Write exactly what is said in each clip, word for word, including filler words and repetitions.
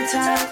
Top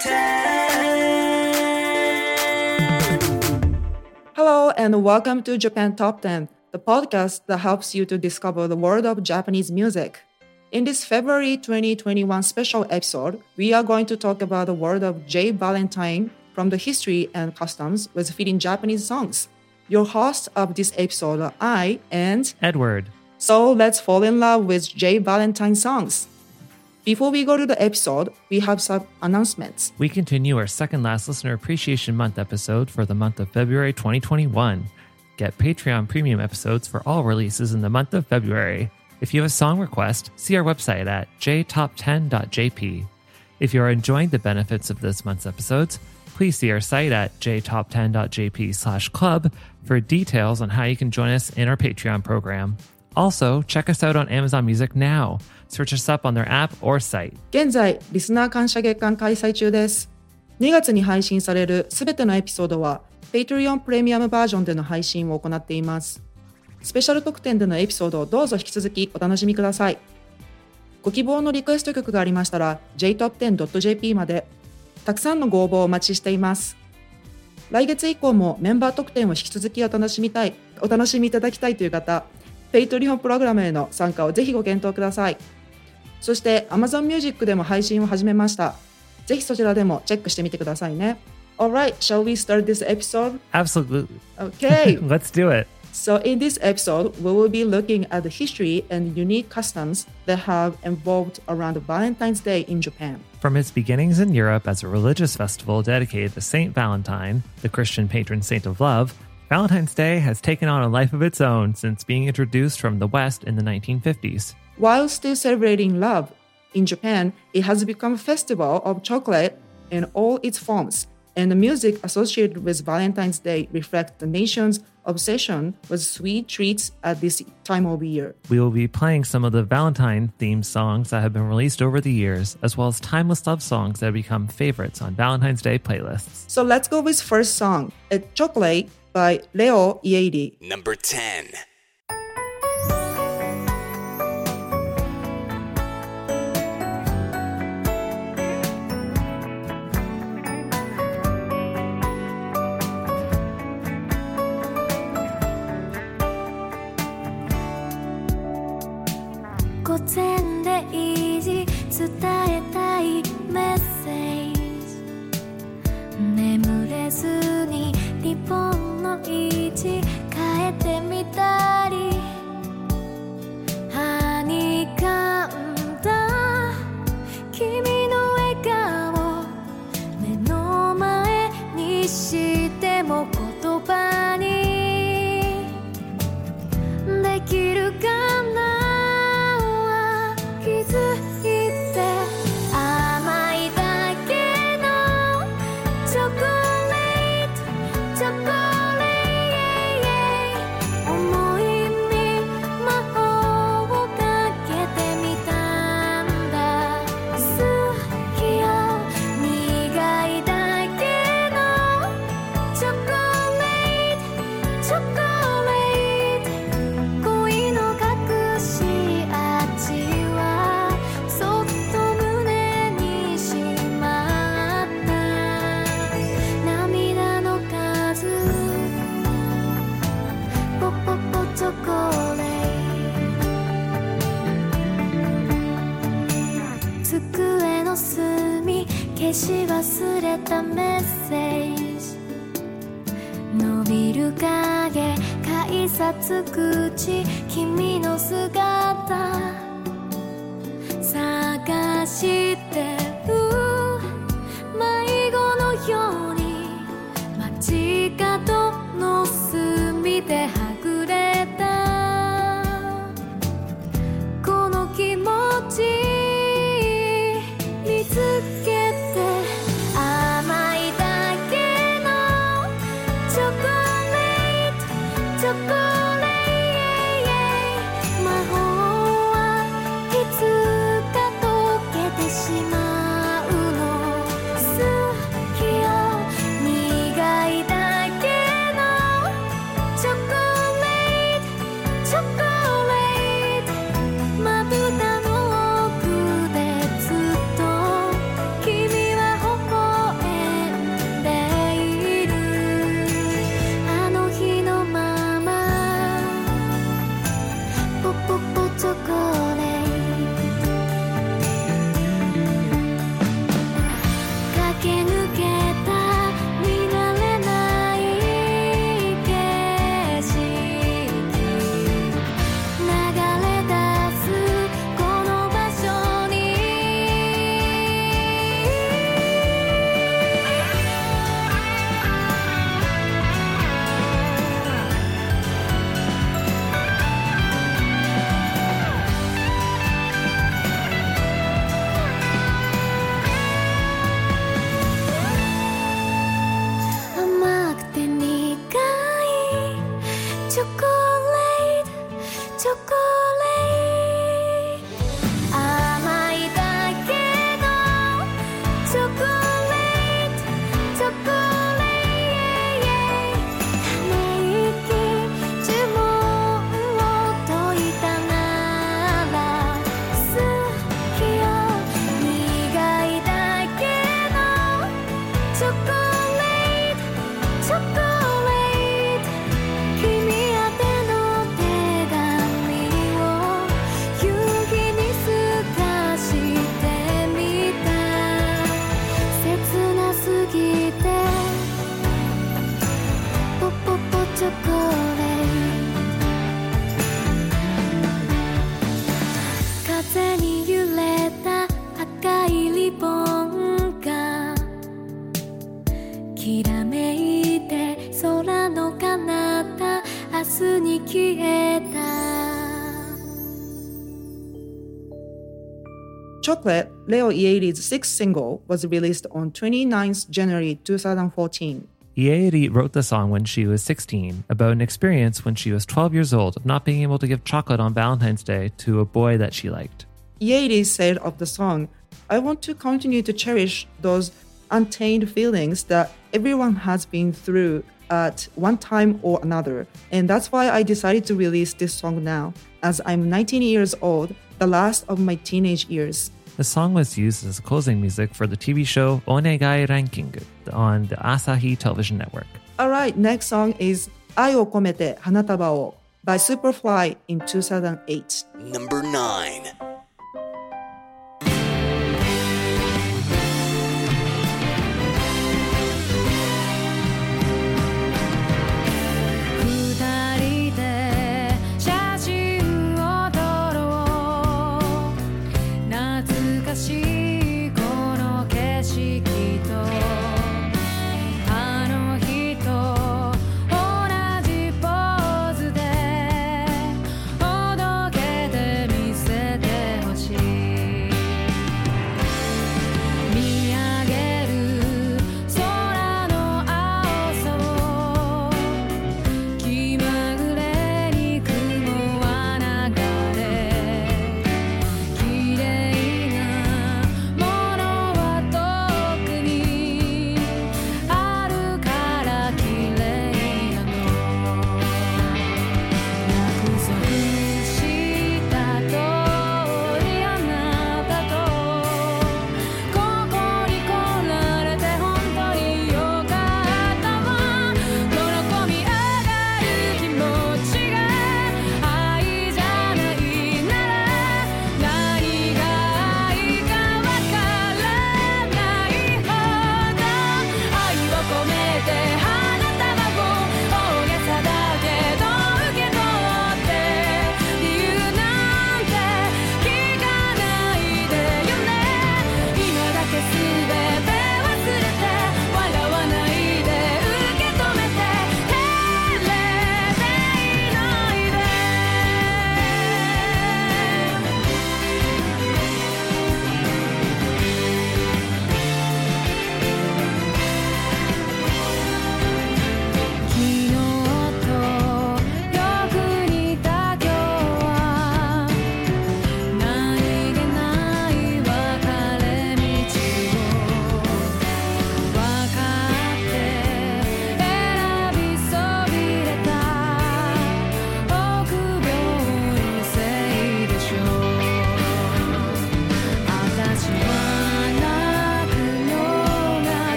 ten. Hello and welcome to Japan Top ten, the podcast that helps you to discover the world of Japanese music. In this February twenty twenty-one special episode, we are going to talk about the world of J. Valentine from the history and customs with fitting Japanese songs. Your host of this episode are I and Edward. So let's fall in love with J. Valentine songs. Before we go to the episode, we have some announcements. We continue our second last Listener Appreciation Month episode for the month of February twenty twenty-one. Get Patreon premium episodes for all releases in the month of February. If you have a song request, see our website at j top ten dot j p. If you are enjoying the benefits of this month's episodes, please see our site at j top ten dot j p slash club for details on how you can join us in our Patreon program. Also, check us out on Amazon Music now. Search us up on their app or site. 現在、リスナー感謝月間開催中です。にがつに配信されるすべてのエピソードは Patreon プレミアムバージョンでの配信を行っています。スペシャル特典でのエピソードをどうぞ引き続きお楽しみください。ご希望のリクエスト曲がありましたら ジェイトップテンドットジェーピー までたくさんのご応募をお待ちしています。来月以降もメンバー特典を引き続きお楽しみたい、お楽しみいただきたいという方、Patreon プログラムへの参加をぜひご検討ください。そして Amazon Music でも配信を始めました。ぜひそちらでもチェックしてみてくださいね。Alright, shall we start this episode? Absolutely. Okay. Let's do it. So in this episode, we will be looking at the history and unique customs that have evolved around Valentine's Day in Japan. From its beginnings in Europe as a religious festival dedicated to Saint Valentine, the Christian patron saint of love, Valentine's Day has taken on a life of its own since being introduced from the West in the nineteen fifties. While still celebrating love, in Japan, it has become a festival of chocolate in all its forms, and the music associated with Valentine's Day reflects the nation's obsession with sweet treats at this time of year. We will be playing some of the Valentine-themed songs that have been released over the years, as well as timeless love songs that have become favorites on Valentine's Day playlists. So let's go with first song, It's Chocolate by Leo Ieiri. Number ten. 午前零時伝えたいメッセージ眠れずにリボンの位置変えてみたりはにかんだ君の笑顔目の前にしても言葉にできるかな消し忘れたメッセージ伸びる影改札口君の姿探してる迷子のように街角の隅ではぐれたこの気持ち見つけチョコレート魔法はきらめいて空の彼方明日に消えた Chocolate, Leo Ieiri's sixth single, was released on twenty-ninth of January twenty fourteen. Ieiri wrote the song when she was sixteen, about an experience when she was twelve years old of not being able to give chocolate on Valentine's Day to a boy that she liked. Ieiri said of the song, I want to continue to cherish those untamed feelings that everyone has been through at one time or another, and that's why I decided to release this song now, as I'm nineteen years old, the last of my teenage years. The song was used as closing music for the T V show Onegai Ranking on the Asahi Television Network. Alright, next song is 愛を込めて花束を by Superfly in two thousand eight. Number nine. 届けてみせて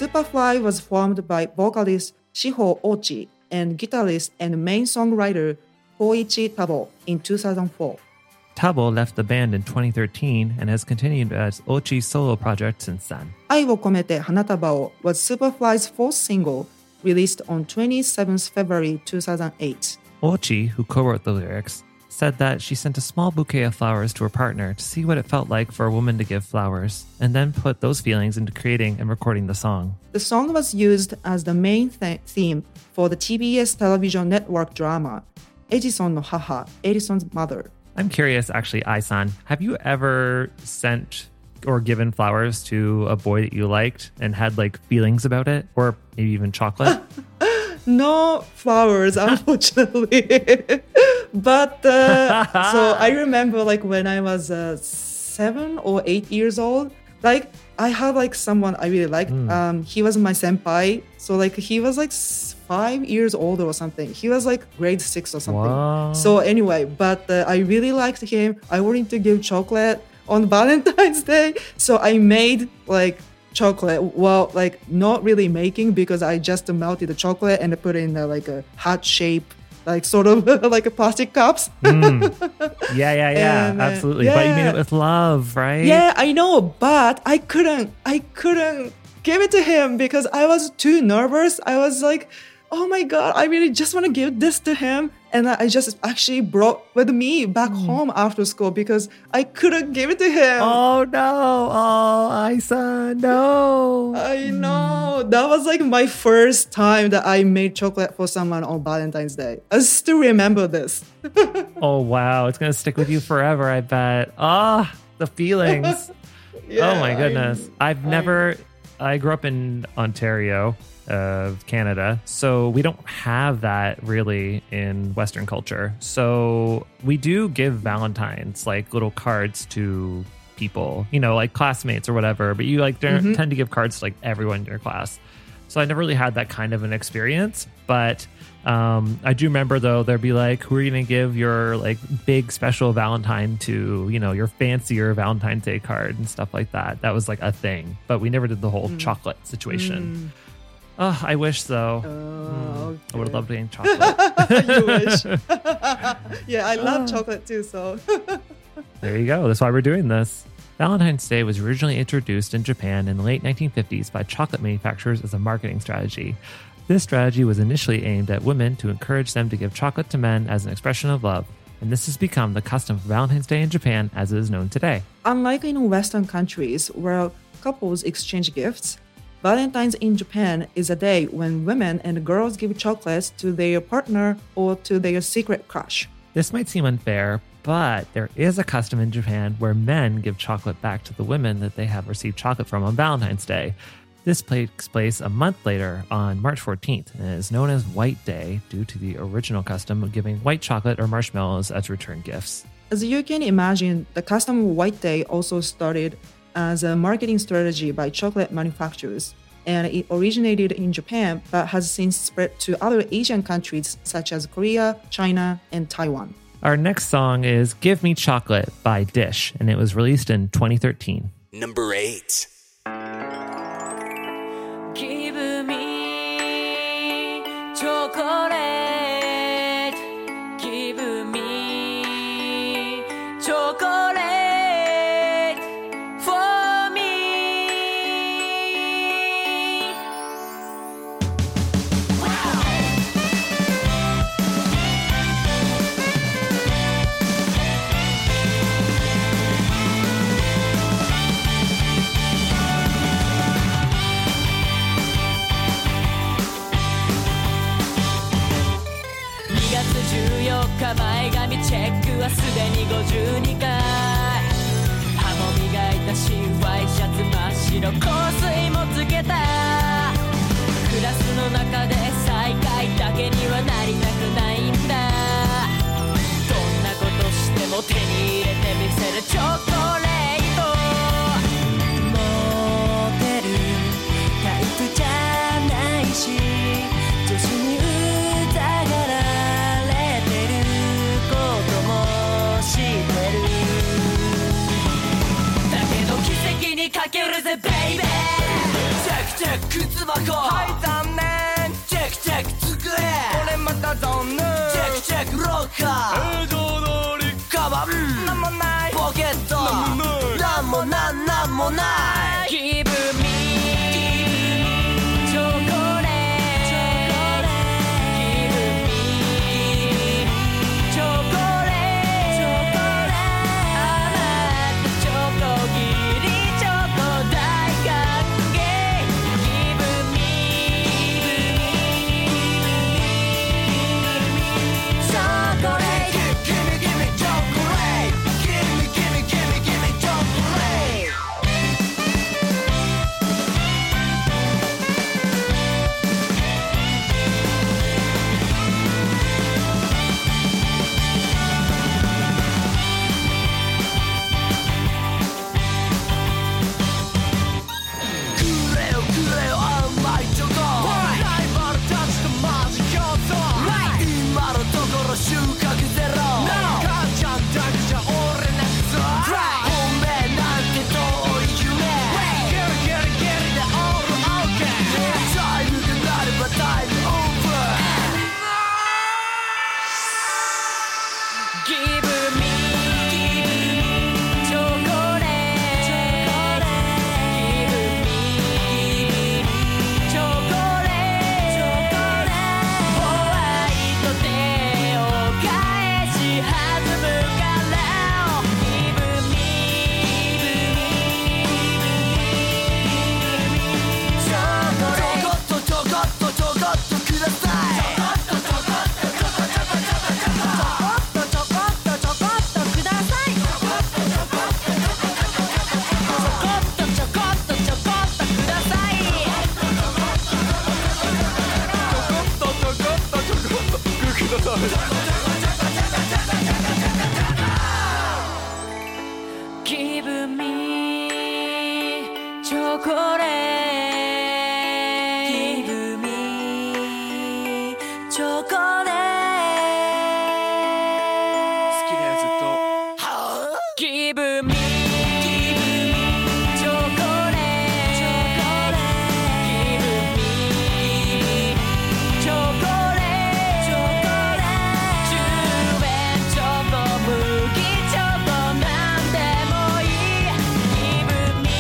Superfly was formed by vocalist Shiho Ochi and guitarist and main songwriter Koichi Tabo in two thousand four. Tabo left the band in twenty thirteen and has continued as Ochi's solo project since then. 愛を込めて花束を was Superfly's fourth single, released on twenty-seventh February two thousand eight. Ochi, who co-wrote the lyrics, said that she sent a small bouquet of flowers to her partner to see what it felt like for a woman to give flowers, and then put those feelings into creating and recording the song. The song was used as the main th- theme for the T B S television network drama, Edison no Haha, Edison's Mother. I'm curious, actually, Ai-san, have you ever sent or given flowers to a boy that you liked and had like feelings about it, or maybe even chocolate? No flowers, unfortunately. But uh, so I remember like when I was uh, seven or eight years old, like I had like someone I really liked. Mm. Um, he was my senpai. So like he was like five years older or something. He was like grade six or something. Wow. So anyway, but uh, I really liked him. I wanted to give chocolate on Valentine's Day. So I made like chocolate. Well, like not really making because I just melted the chocolate and put it in uh, like a heart shape, like sort of like a plastic cups. mm. Yeah, yeah, yeah, And, uh, absolutely. But you made yeah. it with love, right? Yeah, I know, but I couldn't, I couldn't give it to him because I was too nervous. I was like, oh my God, I really just want to give this to him. And I just actually brought with me back Mm. home after school because I couldn't give it to him. Oh no! Oh, Ai-san, no! I know. That was like my first time that I made chocolate for someone on Valentine's Day. I still remember this. Oh wow, it's gonna stick with you forever, I bet. Ah, the feelings. Yeah, Oh my goodness. I- I've never, I grew up in Ontario, of Canada, so we don't have that really in Western culture. So we do give Valentines, like little cards to people, you know, like classmates or whatever, but you like don't Mhm. tend to give cards to like everyone in your class. So I never really had that kind of an experience, but um, I do remember though, there'd be like, who are you going to give your like big special Valentine to, you know, your fancier Valentine's Day card and stuff like that. That was like a thing, but we never did the whole chocolate situation. Oh, I wish so. Oh, Mm, I would have okay. loved getting chocolate. You wish. Yeah, I love chocolate too, so. There you go. That's why we're doing this. Valentine's Day was originally introduced in Japan in the late nineteen fifties by chocolate manufacturers as a marketing strategy. This strategy was initially aimed at women to encourage them to give chocolate to men as an expression of love, and this has become the custom for Valentine's Day in Japan as it is known today. Unlike in Western countries where couples exchange gifts, Valentine's in Japan is a day when women and girls give chocolates to their partner or to their secret crush. This might seem unfair, but there is a custom in Japan where men give chocolate back to the women that they have received chocolate from on Valentine's Day. This takes place a month later on March fourteenth and is known as White Day due to the original custom of giving white chocolate or marshmallows as return gifts. As you can imagine, the custom of White Day also started as a marketing strategy by chocolate manufacturers, and it originated in Japan but has since spread to other Asian countries such as Korea, China, and Taiwan. Our next song is Give Me Chocolate by Dish, and it was released in twenty thirteen. Number eight. Give me chocolate. Give me chocolate for me.にがつじゅうよっか前髪チェックはすでにごじゅうにかい歯も磨いたしワイシャツ真っ白香水もつけたクラスの中で最下位だけにはなりたくないんだどんなことしても手に入れてみせるチョコレートモテるタイプじゃないし女子に疑われてることも知ってるだけど奇跡にかけるぜベイベーチェックチェック靴平常通りカバンなんもないポケットなんもなんなんもない Give me チョコレート Give me チョコレート甘くチョコ切りチョコ大歓迎 Give me チョコレート Gimme gimme chocolate Gimme gimme gimme gimme chocolateくれよくれよ甘いチョコライバルたちとマジ競争今のところ収穫ゼロ母ちゃんだけじゃ俺泣くぞ本命なんて遠い夢ゲリゲリゲリでオールオーケータイムがなればタイムオーバー Give me チョコレート Give me チョコレートホワイトデーを返し弾むから Give me チョコレートちょこっとちょこっとちょこっとくださいちょこっとちょこっとちょこっとちょこっとちょこっとちょこっとちょこっとくださいちょこっとちょこっとちょこっとちょこっとちょこっとちょこっとちょこっとちょこっとください Give me チョコレート Give me チョコレート好きだよずっと Give me チョコレート Give me チョコレートじゅうえんチョコ麦チョコなんでもいい Give me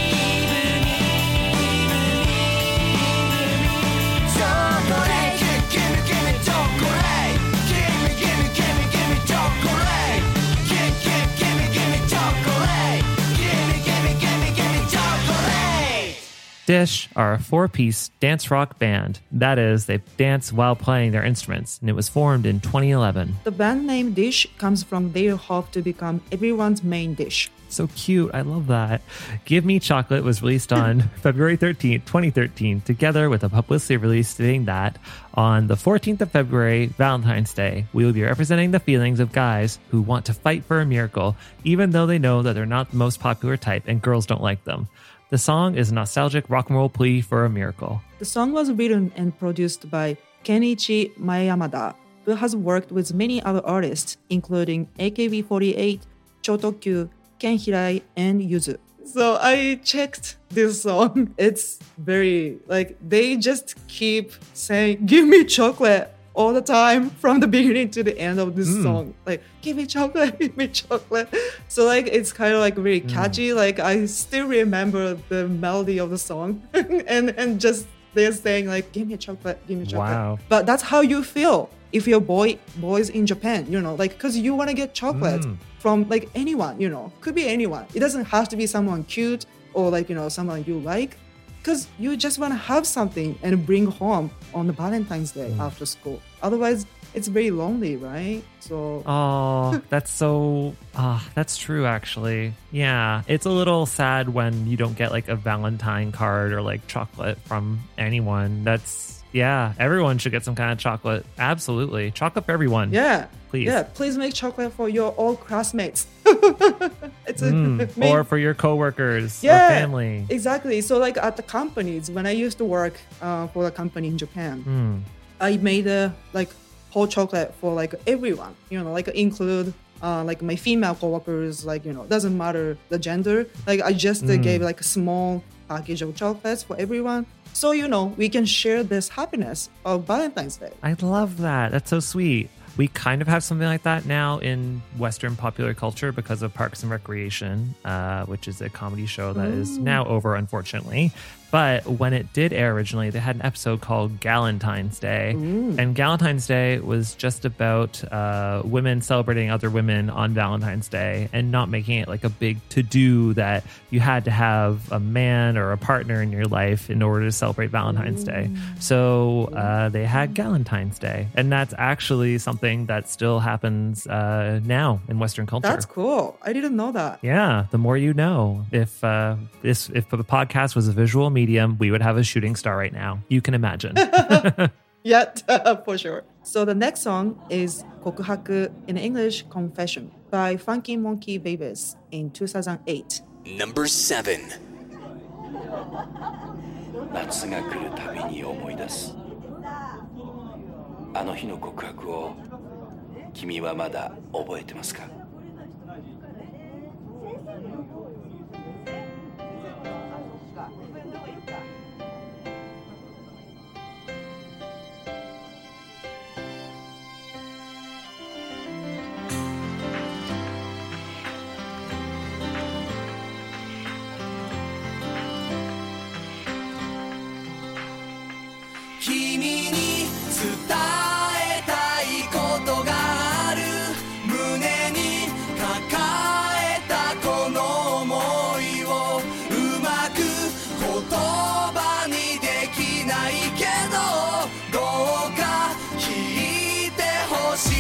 チョコレート Gimme gimme chocolate Gimme gimme gimme gimme chocolate Gimme gimme gimme chocolate Gimme gimme gimme gimme chocolate Dish are a four-piece dance rock band. That is, they dance while playing their instruments, and it was formed in twenty eleven. The band name Dish comes from their hope to become everyone's main dish. So cute. I love that. Give Me Chocolate was released on February thirteenth, twenty thirteen, together with a publicity release stating that on the fourteenth of February, Valentine's Day, we will be representing the feelings of guys who want to fight for a miracle, even though they know that they're not the most popular type and girls don't like them. The song is a nostalgic rock and roll plea for a miracle. The song was written and produced by Kenichi Maeyamada, who has worked with many other artists, including A K B forty-eight, Chotokyu, Ken Hirai, and Yuzu. So I checked this song. It's very, like, they just keep saying, give me chocolate all the time from the beginning to the end of this Mm. song. Like, give me chocolate, give me chocolate. So, like, it's kind of like very catchy. Mm. Like, I still remember the melody of the song and, and just they're saying, like, give me chocolate, give me chocolate. Wow. But that's how you feel if you're boy, boys in Japan, you know, like, because you want to get chocolate Mm. from, like, anyone, you know, could be anyone. It doesn't have to be someone cute or, like, you know, someone you like. Because you just want to have something and bring home on the Valentine's Day Mm. after school. Otherwise, it's very lonely, right? So, Oh, that's so, ah, that's true actually. Yeah, it's a little sad when you don't get like a Valentine card or like chocolate from anyone. That's, yeah, everyone should get some kind of chocolate. Absolutely. Chocolate for everyone. yeah. Please. Yeah, please make chocolate for your old classmates. It's a, Mm, make- or for your coworkers yeah, or family. Exactly. So, like at the companies, when I used to work uh, for a company in Japan, Mm. I made a like hot chocolate for like everyone, you know, like include uh, like my female coworkers, like, you know, doesn't matter the gender. Like I just uh, Mm. gave like a small package of chocolates for everyone. So, you know, we can share this happiness of Valentine's Day. I love that. That's so sweet. We kind of have something like that now in Western popular culture because of Parks and Recreation, uh, which is a comedy show that Ooh. is now over, unfortunately. But when it did air originally, they had an episode called Galentine's Day. Ooh. And Galentine's Day was just about uh, women celebrating other women on Valentine's Day and not making it like a big to-do that you had to have a man or a partner in your life in order to celebrate Valentine's Ooh. Day. So uh, they had Galentine's Day. And that's actually something that still happens uh, now in Western culture. That's cool. I didn't know that. Yeah, the more you know. If, uh, this, if the podcast was a visual medium, medium, we would have a shooting star right now. You can imagine. Yeah, for sure. So the next song is Kokuhaku, in English, Confession, by Funky Monkey Babies in two thousand eight. Number seven. 夏が来るたびに思い出すあの日の告白を君はまだ覚えてますか君に伝えたいことがある胸に抱えたこの想いをうまく言葉にできないけどどうか聞いてほし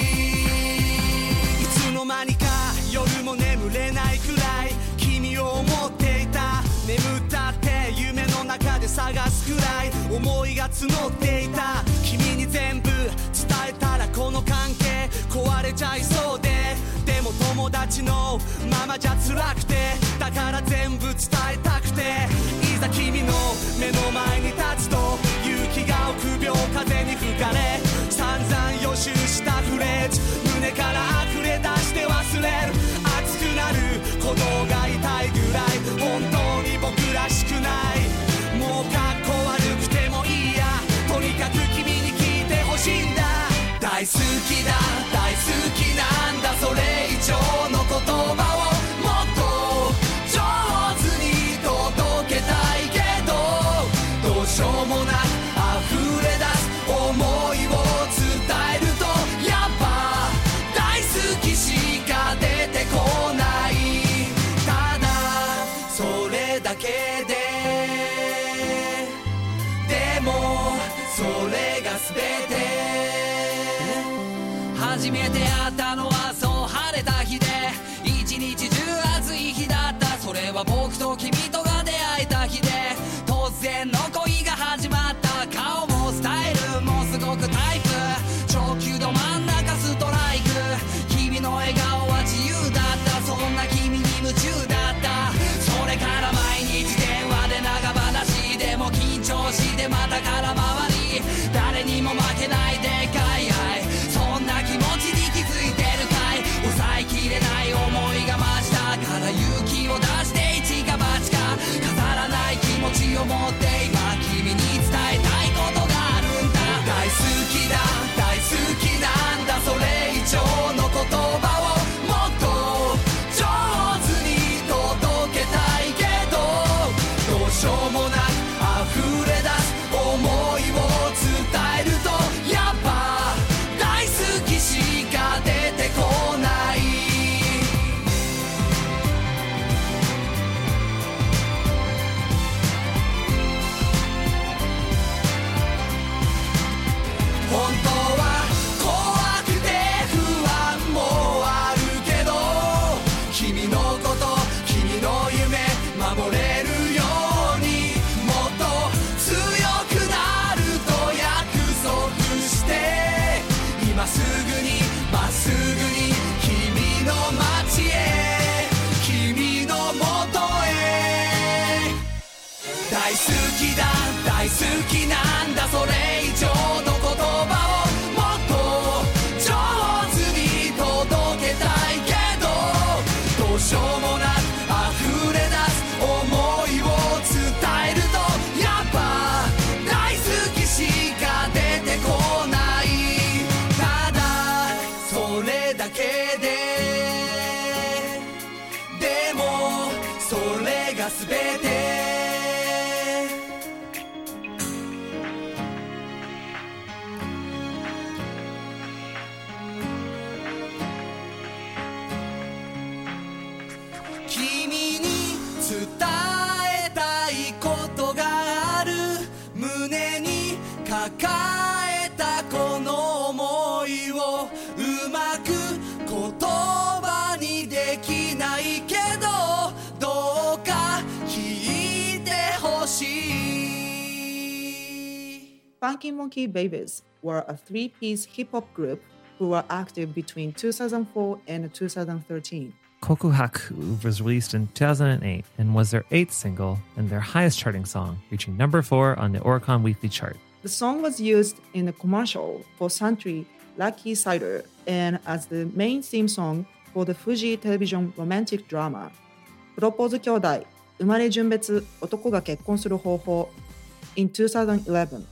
いいつの間にか夜も眠れないくらい君を思っていた眠ったって夢の中で探すくらい思いが募っていた君に全部伝えたらこの関係壊れちゃいそうででも友達のままじゃ辛くてだから全部伝えたくていざ君の目の前に立つと勇気が臆病風に吹かれ散々予習したフレーズ胸から溢れ出して忘れる熱くなる鼓動が痛いぐらい本当に僕らしくないもうかっこ悪くてもいいやとにかく君に聞いてほしいんだ大好きだ大好きなんだそれ以上の言葉をもっと上手に届けたいけどどうしようもなく溢れ出す思いを伝えるとやっぱ大好きしか出てこないただそれだけででもそれが全て初めて会ったのはそう晴れた日で一日中暑い日だったそれは僕と君とが出会えた日で突然の恋が始まった顔もスタイルもすごくタイプ直球ど真ん中ストライク君の笑顔は自由だったそんな君に夢中だったそれから毎日電話で長話でも緊張してまた空回り誰にも負けないでかい愛そんな気持ちに気づいてるかい抑えきれない思いが増したから勇気を出して一か八か飾らない気持ちを持って今君に伝えたいことがあるんだ大好きだ大好きなんだそれ以上の言葉をもっと上手に届けたいけどどうしようもなく溢れ出す思いを伝えるとやっぱ大好きしか出てこない本当は怖くて不安もあるけど君のこと君の夢守れるようにもっと強くなると約束して今すぐにまっすぐに君の街へ君のもとへ大好きだ大好きなんだそれ以上の言葉をもっと上手に届けたいけどどうしようもなく溢れ出す思いを伝えるとやっぱ大好きしか出てこないただ伝えたいことがある胸に抱えたこの思いをうまく言葉にできないけどどうか聞いてほしい Funky Monkey Babies were a three-piece hip-hop group who were active between two thousand four and two thousand thirteen. Kokuhaku was released in two thousand eight and was their eighth single and their highest charting song, reaching number four on the Oricon Weekly chart. The song was used in a commercial for Suntory Lucky Cider and as the main theme song for the Fuji television romantic drama プロポーズ兄弟生まれ順別男が結婚する方法 in two thousand eleven.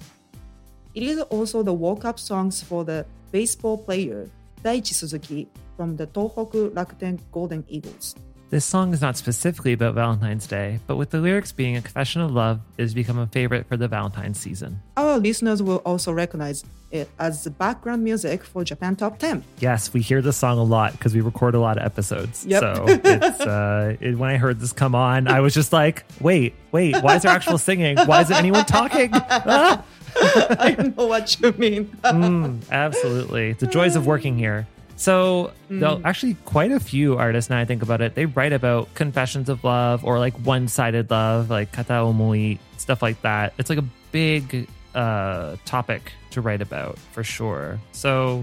It is also the woke-up songs for the baseball player Daichi Suzuki from the Tohoku Rakuten Golden Eagles. This song is not specifically about Valentine's Day, but with the lyrics being a confession of love, it has become a favorite for the Valentine's season. Our listeners will also recognize it as the background music for Japan Top ten. Yes, we hear this song a lot because we record a lot of episodes. Yep. So it's, uh, it, when I heard this come on, I was just like, wait, wait, why is there actual singing? Why isn't anyone talking? Ah! I know what you mean. mm, absolutely. The joys of working here. So, mm. actually, quite a few artists, now I think about it, they write about confessions of love or like one-sided love, like kata omoi, stuff like that. It's like a big uh, topic to write about, for sure. So,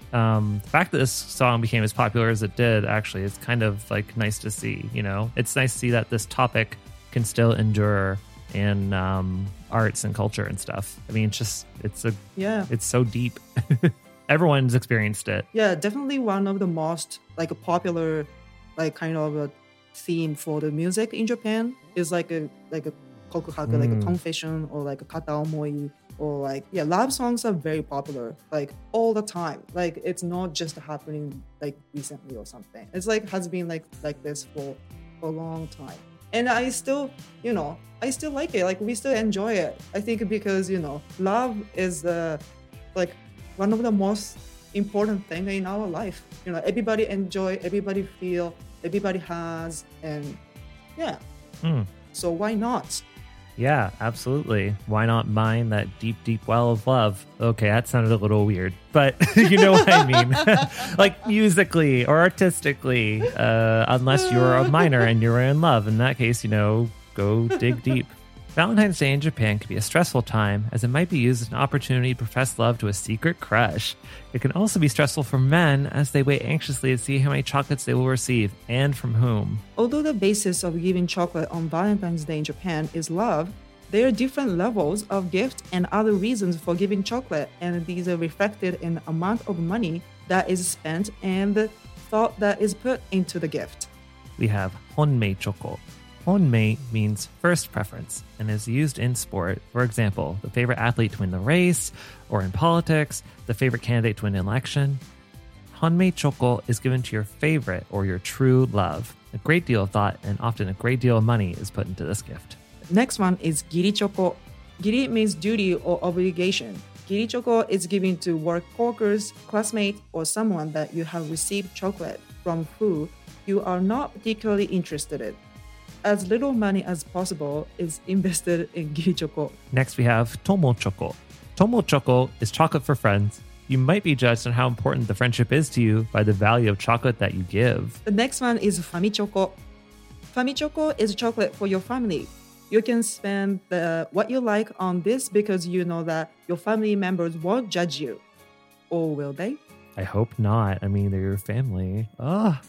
um, the fact that this song became as popular as it did, actually, it's kind of like nice to see, you know? It's nice to see that this topic can still endure in um, arts and culture and stuff. I mean, it's just, it's a, yeah, it's so deep. Everyone's experienced it. Yeah, definitely one of the most like popular, like kind of a theme for the music in Japan is like a like a kokuhaku, mm. like a confession or like a kata omoi or like yeah, love songs are very popular like all the time. Like it's not just happening like recently or something. It's like has been like like this for, for a long time. And I still, you know, I still like it. Like we still enjoy it. I think because you know, love is the uh, like. one of the most important thing in our life. You know, everybody enjoy, everybody feel, everybody has, and yeah. Mm. So why not? Yeah, absolutely. Why not mine that deep, deep well of love? Okay, that sounded a little weird, but you know what I mean. Like musically or artistically, uh, unless you're a minor and you're in love. In that case, you know, go dig deep. Valentine's Day in Japan can be a stressful time as it might be used as an opportunity to profess love to a secret crush. It can also be stressful for men as they wait anxiously to see how many chocolates they will receive and from whom. Although the basis of giving chocolate on Valentine's Day in Japan is love, there are different levels of gift and other reasons for giving chocolate, and these are reflected in the amount of money that is spent and the thought that is put into the gift. We have honmei choco. Honmei means first preference and is used in sport. For example, the favorite athlete to win the race, or in politics, the favorite candidate to win an election. Honmei choco is given to your favorite or your true love. A great deal of thought and often a great deal of money is put into this gift. Next one is giri choco. Giri means duty or obligation. Giri choco is given to work coworkers, classmates, or someone that you have received chocolate from who you are not particularly interested in. As little money as possible is invested in giri choco. Next, we have tomo choco. Tomo choco is chocolate for friends. You might be judged on how important the friendship is to you by the value of chocolate that you give. The next one is fami choco. Fami choco is chocolate for your family. You can spend the, what you like on this because you know that your family members won't judge you. Or will they? I hope not. I mean, they're your family. Ah.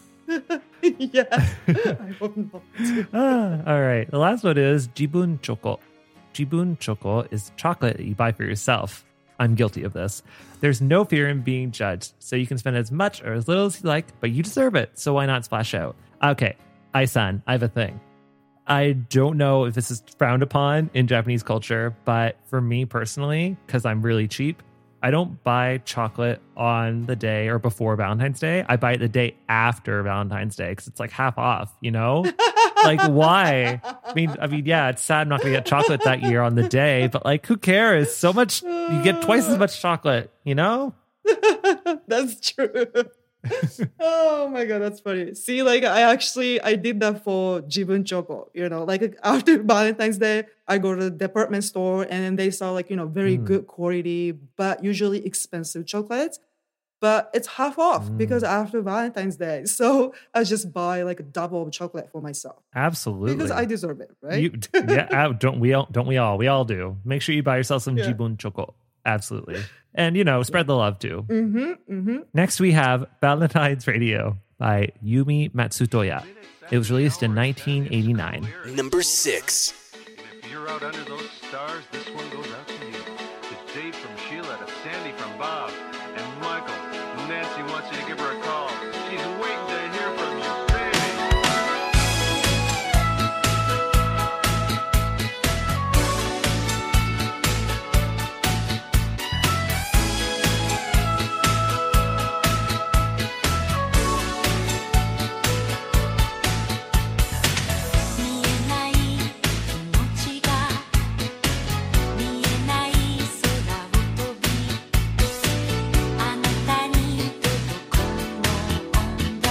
Yeah, I hope not. ah, all right. The last one is jibun choco. Jibun choco is chocolate that you buy for yourself. I'm guilty of this. There's no fear in being judged, so you can spend as much or as little as you like, but you deserve it, so why not splash out? Okay, Ai-san, I have a thing. I don't know if this is frowned upon in Japanese culture, but for me personally, because I'm really cheap, I don't buy chocolate on the day or before Valentine's Day. I buy it the day after Valentine's Day because it's like half off, you know? Like, why? I mean, I mean, yeah, it's sad I'm not going to get chocolate that year on the day, but like, who cares? So much, you get twice as much chocolate, you know? That's true. Oh my god, that's funny. See, like I actually I did that for Jibun Choco. You know, like after Valentine's Day, I go to the department store and then they sell like you know very Mm. good quality but usually expensive chocolates. But it's half off Mm. because after Valentine's Day, so I just buy like a double of chocolate for myself Absolutely. because I deserve it, right? You, yeah, uh, don't we all? Don't we all? We all do. Make sure you buy yourself some Yeah. Jibun Choco. Absolutely, and you know, spread the love too. mm-hmm, mm-hmm. Next, we have Valentine's Radio by Yumi Matsutoya. It was released in nineteen eighty-nine. Number six. If you're out under those stars, this one goes out to you. To Dave from Sheila, to Sandy from Bob, and Michael. Nancy wants you to give her a call. She's waiting to hear from you. Sandy. 見えない気持ちが見えない空を飛びあなたに届くの温度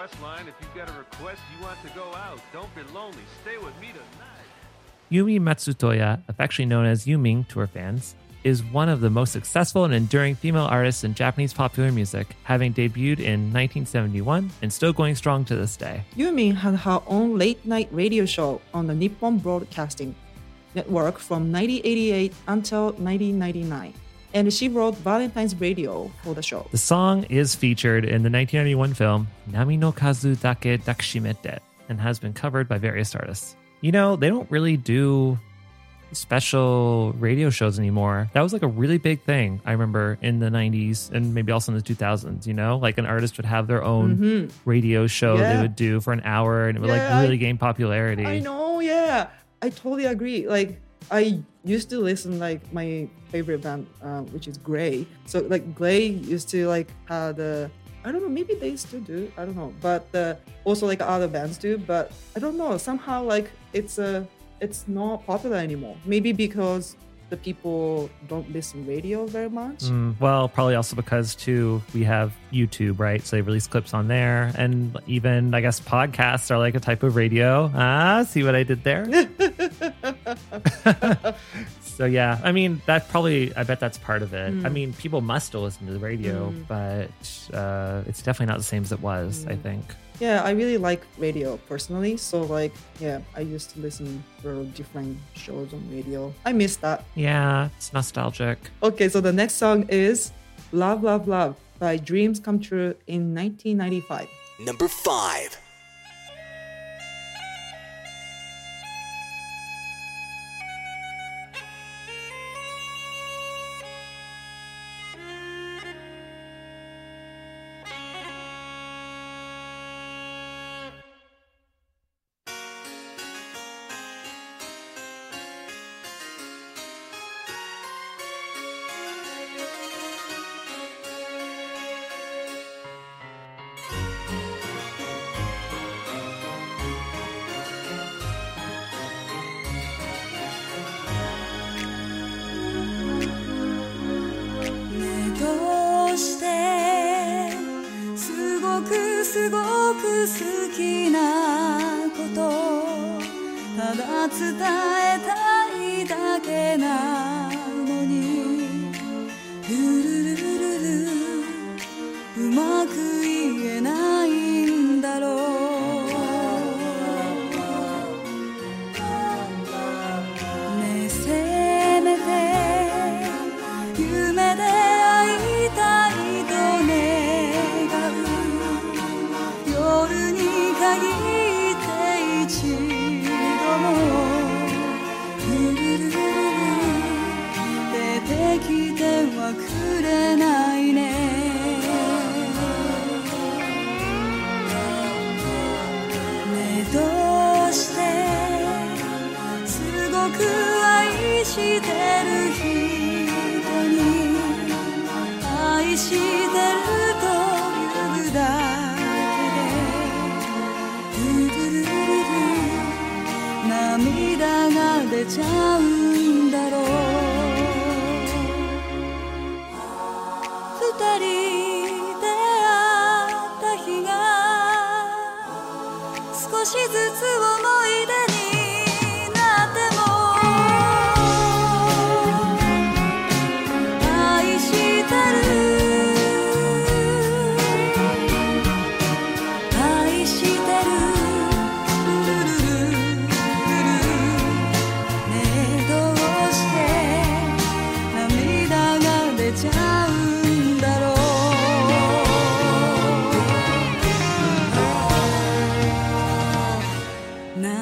request line if you've got a request you want to go out. Don't be lonely. Stay with me tonight. Yumi Matsutoya, affectionately known as Yuming to her fans, is one of the most successful and enduring female artists in Japanese popular music, having debuted in nineteen seventy-one and still going strong to this day. Yumi had her own late-night radio show on the Nippon Broadcasting Network from nineteen eighty-eight until nineteen ninety-nine, and she wrote Valentine's Radio for the show. The song is featured in the nineteen ninety-one film Nami no Kazu Dake Dakishimete and has been covered by various artists. You know, they don't really do special radio shows anymore. That was like a really big thing, I remember, in the nineties and maybe also in the two thousands, you know? Like an artist would have their own mm-hmm. radio show yeah. they would do for an hour and it would yeah, like really I, gain popularity. I know, yeah. I totally agree. Like, I used to listen like my favorite band, uh, which is Grey. So like Grey used to like have the, I don't know, maybe they still do, I don't know. But uh, also like other bands do, but I don't know, somehow like it's a, uh, it's not popular anymore. Maybe because the people don't listen radio very much. Mm, well, probably also because too we have YouTube, right? So they release clips on there, and even I guess podcasts are like a type of radio. Ah, see what I did there? So yeah, I mean that probably I bet that's part of it. Mm. I mean, people must still listen to the radio, mm. but uh, it's definitely not the same as it was. Mm. I think. Yeah, I really like radio personally. So like, yeah, I used to listen to different shows on radio. I miss that. Yeah, it's nostalgic. Okay, so the next song is Love, Love, Love by Dreams Come True in nineteen ninety-five. Number five. すごく好きなことただ伝えたいだけなのにルルルルルうまく言えないんだろうねえせめて夢で会いたいと願う夜に限って一度もルルルルル出てきてはくれないねねえどうしてすごく愛してる人に愛してると言うだ涙が出ちゃうんだろう二人出会った日が少しずつ思い出になっても愛してる愛してるちゃうんだろう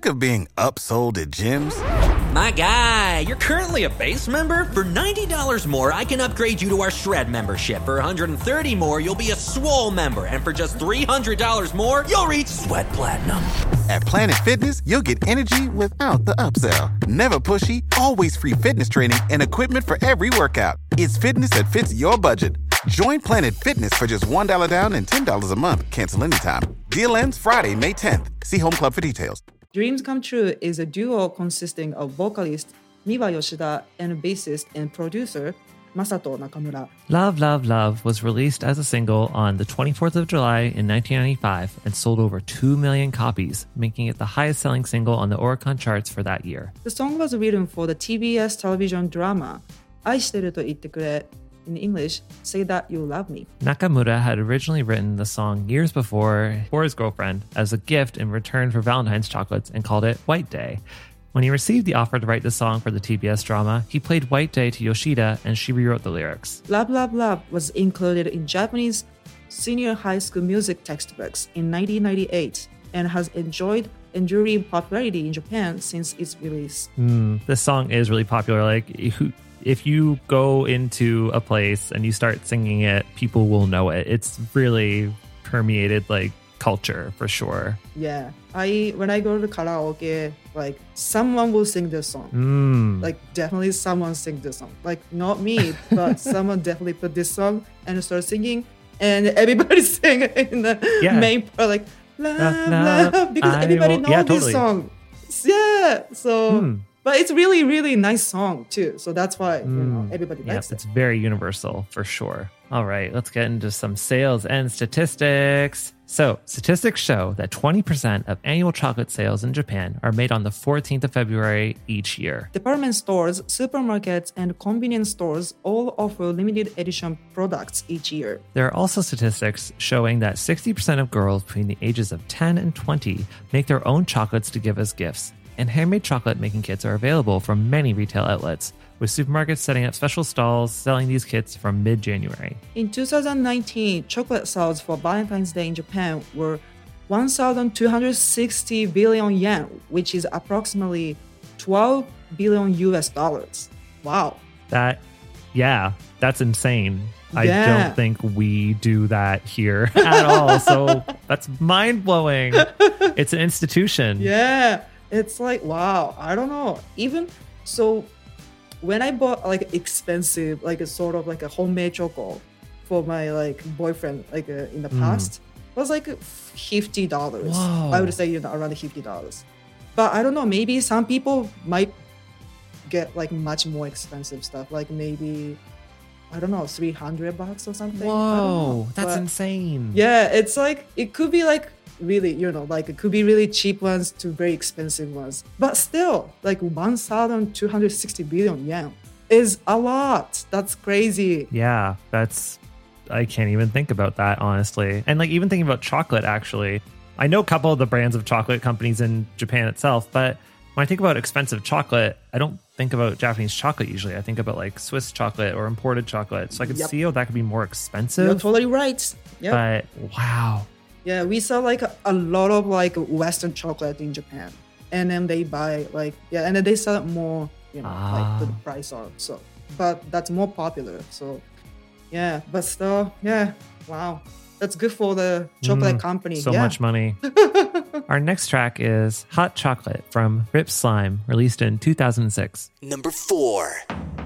Sick of being upsold at gyms? My guy, you're currently a base member? For ninety dollars more, I can upgrade you to our Shred membership. For one hundred thirty dollars more, you'll be a Swole member. And for just three hundred dollars more, you'll reach Sweat Platinum. At Planet Fitness, you'll get energy without the upsell. Never pushy, always free fitness training and equipment for every workout. It's fitness that fits your budget. Join Planet Fitness for just one dollar down and ten dollars a month. Cancel anytime. Deal ends Friday, May tenth. See Home Club for details. Dreams Come True is a duo consisting of vocalist Miwa Yoshida and bassist and producer Masato Nakamura. Love, Love, Love was released as a single on the twenty-fourth of July in nineteen ninety-five and sold over two million copies, making it the highest selling single on the Oricon charts for that year. The song was written for the T B S television drama 愛してると言ってくれ in English, Say That You Love Me. Nakamura had originally written the song years before for his girlfriend as a gift in return for Valentine's chocolates and called it White Day. When he received the offer to write the song for the T B S drama, he played White Day to Yoshida and she rewrote the lyrics. Love, Love, Love was included in Japanese senior high school music textbooks in nineteen ninety-eight and has enjoyed enduring popularity in Japan since its release. Mm, this song is really popular. Like, who... If you go into a place and you start singing it, people will know it. It's really permeated like culture for sure. Yeah. I when I go to karaoke, like someone will sing this song. Mm. Like definitely someone sing this song. Like not me, but someone definitely put this song and start singing and everybody sing in the yeah. main part like love, love, love, love because I everybody will, knows yeah, this totally. song. Yeah. So mm. But it's really, really nice song too. So that's why you know Mm. everybody Yep, likes it's it. very universal for sure. All right, let's get into some sales and statistics. So, statistics show that twenty percent of annual chocolate sales in Japan are made on the fourteenth of February each year. Department stores, supermarkets, and convenience stores all offer limited edition products each year. There are also statistics showing that sixty percent of girls between the ages of ten and twenty make their own chocolates to give as gifts. And handmade chocolate making kits are available from many retail outlets, with supermarkets setting up special stalls selling these kits from mid-January. In two thousand nineteen, chocolate sales for Valentine's Day in Japan were one thousand two hundred sixty billion yen, which is approximately twelve billion U S dollars. Wow. That, yeah, that's insane. I Yeah. don't think we do that here at all. So that's mind-blowing. It's an institution. Yeah. It's like, wow, I don't know. Even so, when I bought like expensive, like a sort of like a homemade choco for my like boyfriend, like uh, in the past, it was like fifty dollars. Whoa. I would say, you know, around fifty dollars. But I don't know, maybe some people might get like much more expensive stuff, like maybe, I don't know, three hundred bucks or something. I don't Whoa, know. that's But insane. yeah, it's like, it could be like really, you know, like it could be really cheap ones to very expensive ones. But still, like one thousand two hundred sixty billion yen is a lot. That's crazy. Yeah, that's, I can't even think about that, honestly. And like even thinking about chocolate, actually, I know a couple of the brands of chocolate companies in Japan itself, but when I think about expensive chocolate, I don't think about Japanese chocolate usually. I think about like Swiss chocolate or imported chocolate. So I could Yep. see how that could be more expensive. You're totally right. Yeah. But wow. Yeah, we sell like a, a lot of like Western chocolate in Japan. And then they buy like, yeah, and then they sell it more, you know, Ah. like to the price on. So, but that's more popular. So, yeah, but still, yeah, wow. That's good for the chocolate Mm, company. So yeah. much money. Our next track is Hot Chocolate from Rip Slime, released in two thousand six. Number four.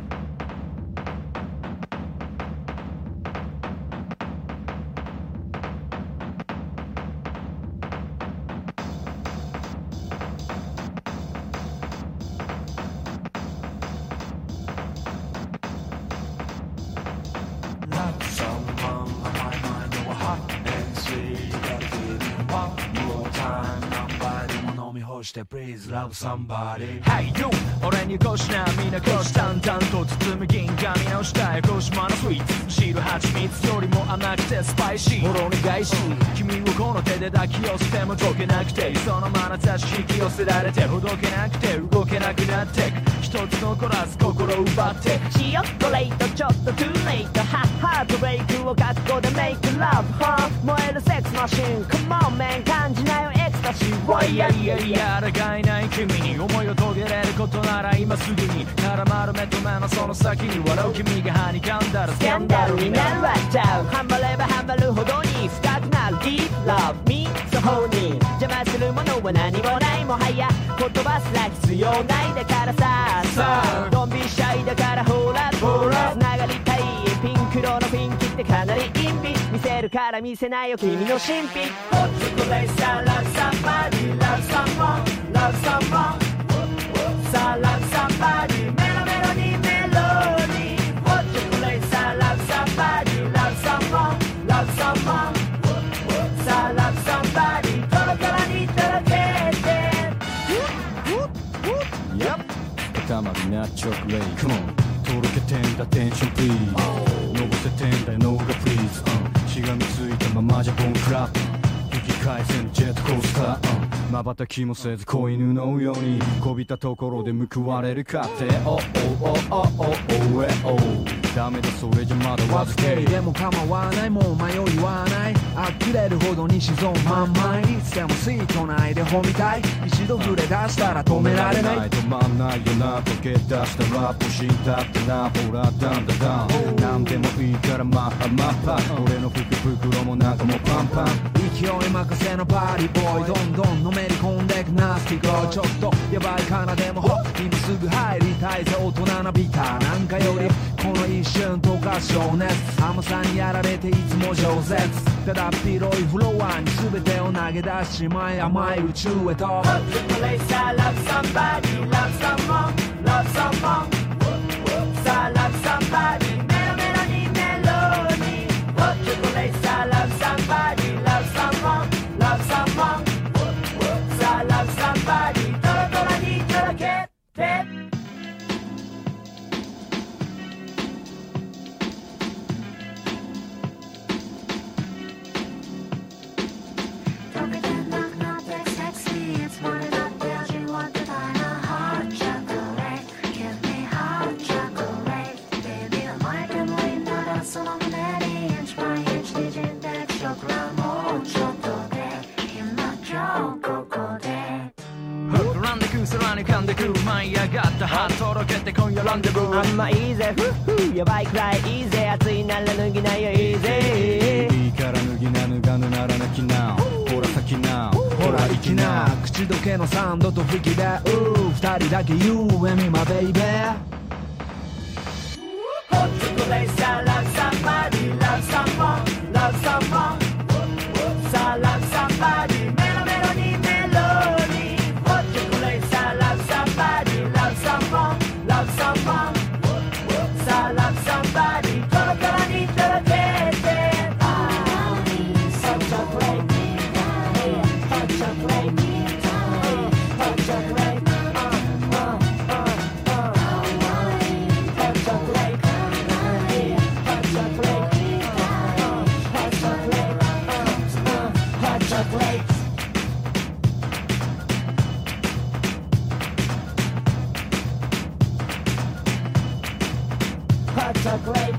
して Please love somebody Hey you 俺にこしなみなこし淡々と包む銀紙直したい広島のスイーツ汁蜂蜜よりも甘くてスパイシーフォロー願いし君をこの手で抱き寄せても溶けなくてその眼差し引き寄せられてほどけなくて動けなくなってく一つ残らず心奪ってチオコレートちょっとトゥーレイトハッハートブレイクを覚悟でメイクラブ、huh? 燃えるセックスマシン Come on man 感じなよエクス私はイヤイヤイヤ抗えない君に思いを遂げれることなら今すぐに絡まる目と目のその先に笑う君がはにかんだらスキャンダルになるわっちゃうハマればハマるほどに深くなる Deep love me so horny 邪魔するものは何もないもはや言葉すら必要ないだからささドンビシャイだからほらほら繋がりたいピンク色のピンキってかなり陰美見せるから見せないよ君の神秘 Hot chocolate さ love somebody love someone love someone さ love somebody メロメロにメロに Hot chocolate さ love somebody love someone love someone さ love somebody トロトロにとろけて Yep 固まりなチョコレート Come on とろけてんだテンション please のぼせてんだよ脳が please、uh、しがみついたままじゃボンクラップ引き返せんジェットコースター、uh、まばたきもせず子犬のようにこびたところで報われるかっておおおおおおえおダメだそれじゃまだわずけでも構わないもう迷いはない呆れるほどに沈むまんまいつでもスイート内で褒みたい一度触れ出したら止められない止まんないよな溶け出したらポシンだってなほらダンダダンなんでもいいからマッハマッハ俺の福袋も中もパンパン勢い任せのパーリーボーイどんどんのめり込んでくナスティゴーちょっとやばいかなでもほ今すぐ入りたいぜ大人なビターなんかよりこの一瞬溶かす情熱甘さにやられていつも饒舌ただ広いフロアに全てを投げ出ししまい甘い宇宙へと Hot chocolate さ love somebody love someone love someone さ love somebody メロメロにメロに Hot chocolate さ love somebody love someone love someone さ love somebody トロトロにとろけて空に浮かんでく舞い上がったハートとろけて今夜ランデブーあんまいいぜフッフやばいくらいいいぜ熱いなら脱ぎないよいいぜいいから脱ぎな脱がぬならなきなほら先なほら行きな口どけのサウンドと吹きでうー二人だけ You and me my baby Hot chocolate さ love somebody love someone love someone さ love somebody メロメロにメロに Hot chocolate さ love somebody love someone love someone さ love somebody トロトロにとろけて Hot chocolate Hot chocolate Hot chocolate Hot chocolate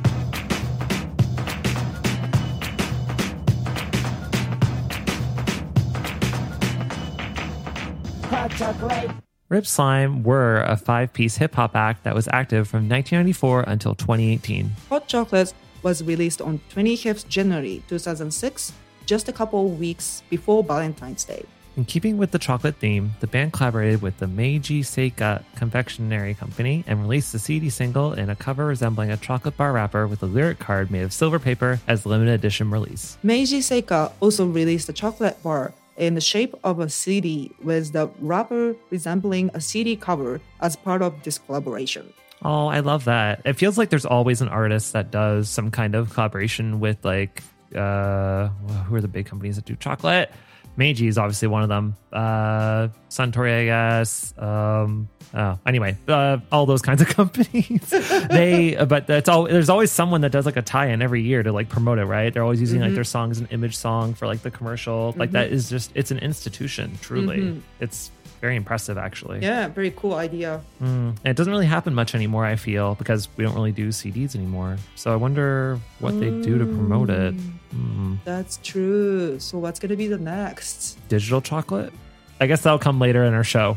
Hot chocolate Rip Slime were a five-piece hip-hop act that was active from nineteen ninety-four until twenty eighteen. Hot Chocolate was released on twenty-fifth of January two thousand six, just a couple of weeks before Valentine's Day. In keeping with the chocolate theme, the band collaborated with the Meiji Seika Confectionery Company and released the C D single in a cover resembling a chocolate bar wrapper with a lyric card made of silver paper as a limited edition release. Meiji Seika also released a chocolate bar in the shape of a C D with the wrapper resembling a C D cover as part of this collaboration. Oh, I love that. It feels like there's always an artist that does some kind of collaboration with like, uh, who are the big companies that do chocolate? Meiji is obviously one of them. Uh, Suntory, I guess. Um, oh, anyway, uh, all those kinds of companies. they, but that's all. There's always someone that does like a tie-in every year to like promote it, right? They're always using mm-hmm. like their song as an image song for like the commercial. Like mm-hmm. that is just, it's an institution. Truly, mm-hmm. it's very impressive, actually. Yeah, very cool idea. Mm. And it doesn't really happen much anymore, I feel, because we don't really do C Ds anymore. So I wonder what mm. they do to promote it. Mm. That's true. So what's going to be the next? Digital chocolate? I guess that'll come later in our show.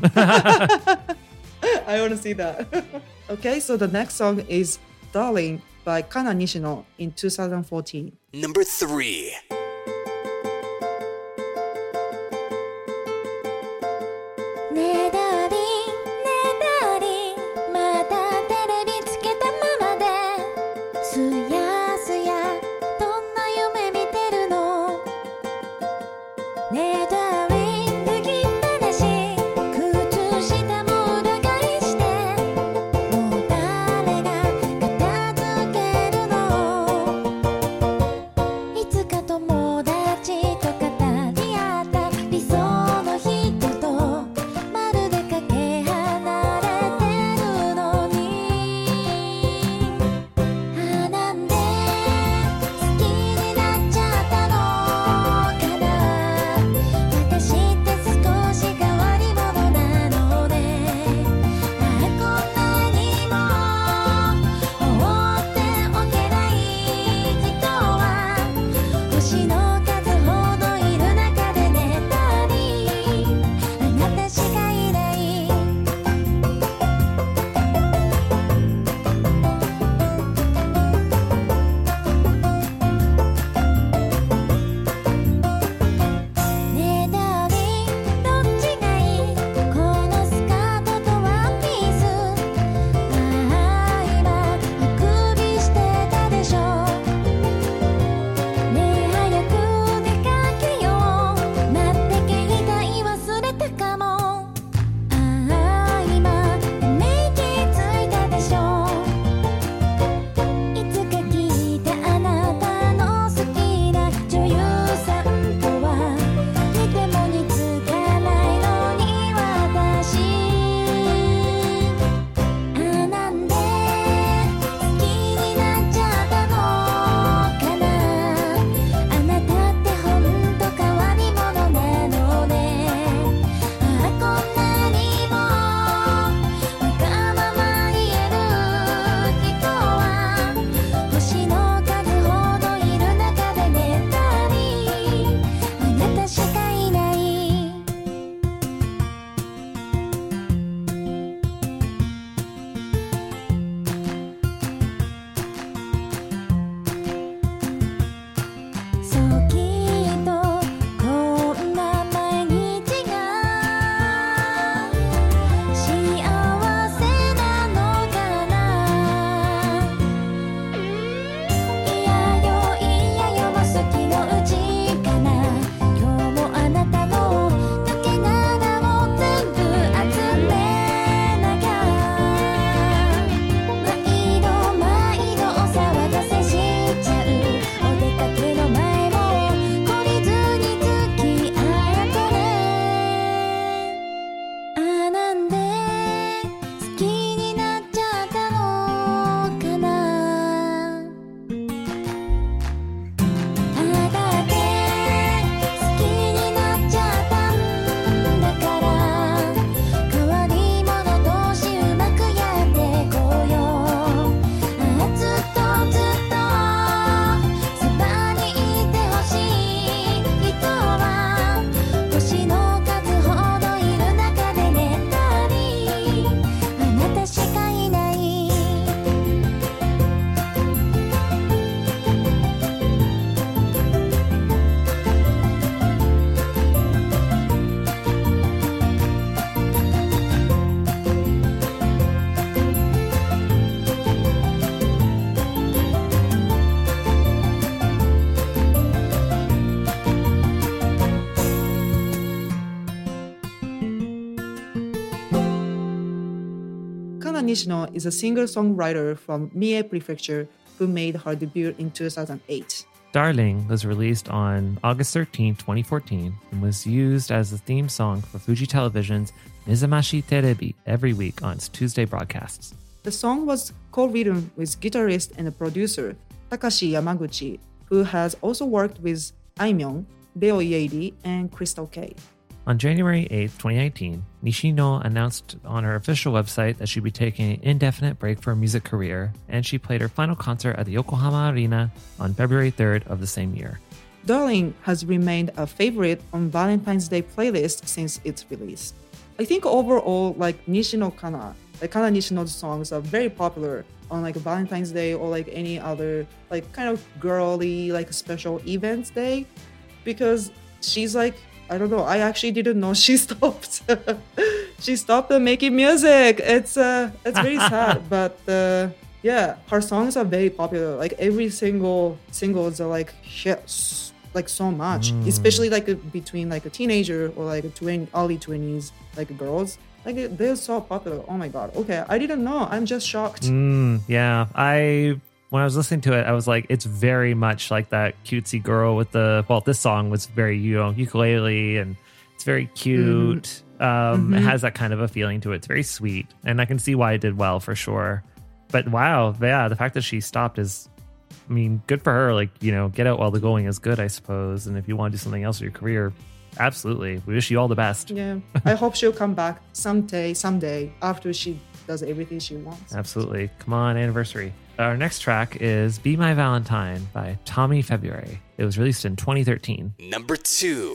I want to see that. Okay, so the next song is Darling by Kana Nishino in two thousand fourteen. Number three. ねえダーリンねえダーリンまたテレビつけたままですやすやどんな夢見てるのねえダーリン脱ぎっぱなし靴下も裏返してもう誰が片付けるのいつか友達と語り合った理想の人とまるでかけ離れてるのにあなんで好きになっちゃったのかな私って少し変わり者なのねあこんなにも放っておけない人は星の数ほどいる中でねダーリンあなたしかいないねえダーリンどっちがいいこのスカートとワンピースああ今あくびしてたでしょねえ早く出かけよう待って携帯忘れたかもああ今メイキついたでしょいつか聞いたあなたの好きな女優さんとは似ても似つかないのに私あなんで好きになっちゃったのかなあなたってほんと変わり者なのねあこんなにもわがまま言える人は星の数ほどいる中でねダーリンあなたしかいない そうきっとこんな毎日が幸せなのかないやよいやよも好きのうちかな今日もあなたの抜け殻を全部集めなきゃ毎度毎度お騒がせしちゃうお出かけの前も懲りずに付き合ってねあなんで好きになっちゃったのかなあだって好きになっちゃったんだから変わり者同士うまくやってこうよあずっとずっとそばにいてほしい人は星の数ほどいる中でねダーリンあなたしかいない Kana Nishino is a singer-songwriter from Mie Prefecture who made her debut in two thousand eight. Darling was released on August thirteenth, twenty fourteen, and was used as the theme song for Fuji Television's Mizamashi Terebi every week on its Tuesday broadcasts. The song was co-written with guitarist and producer Takashi Yamaguchi, who has also worked with Aimyon, Reo Yeiri, and Crystal K. On January eighth, twenty nineteen, Nishino announced on her official website that she'd be taking an indefinite break for her music career, and she played her final concert at the Yokohama Arena on February third of the same year. Darling has remained a favorite on Valentine's Day playlist since its release. I think overall, like Nishino Kana, like Kana Nishino's songs are very popular on like Valentine's Day or like any other like kind of girly like special events day, because she's like, I don't know, I actually didn't know she stopped. she stopped making music. It's uh, it's very sad, but uh, yeah, her songs are very popular. Like every single singles are like hits, like so much, Mm. especially like between like a teenager or like a twenty, early twenties, like girls. Like they're so popular. Oh my god. Okay, I didn't know. I'm just shocked. Mm, yeah, I when I was listening to it, I was like, it's very much like that cutesy girl with the, well, this song was very, you know, ukulele, and it's very cute. Mm. Um, mm-hmm. It has that kind of a feeling to it. It's very sweet, and I can see why it did well for sure. But wow, yeah, the fact that she stopped is, I mean, good for her. Like, you know, get out while the going is good, I suppose. And if you want to do something else with your career, absolutely. We wish you all the best. Yeah, I hope she'll come back someday, someday after she does everything she wants. Absolutely. Come on, anniversary. Our next track is Be My Valentine by Tommy February. It was released in twenty thirteen. Number two.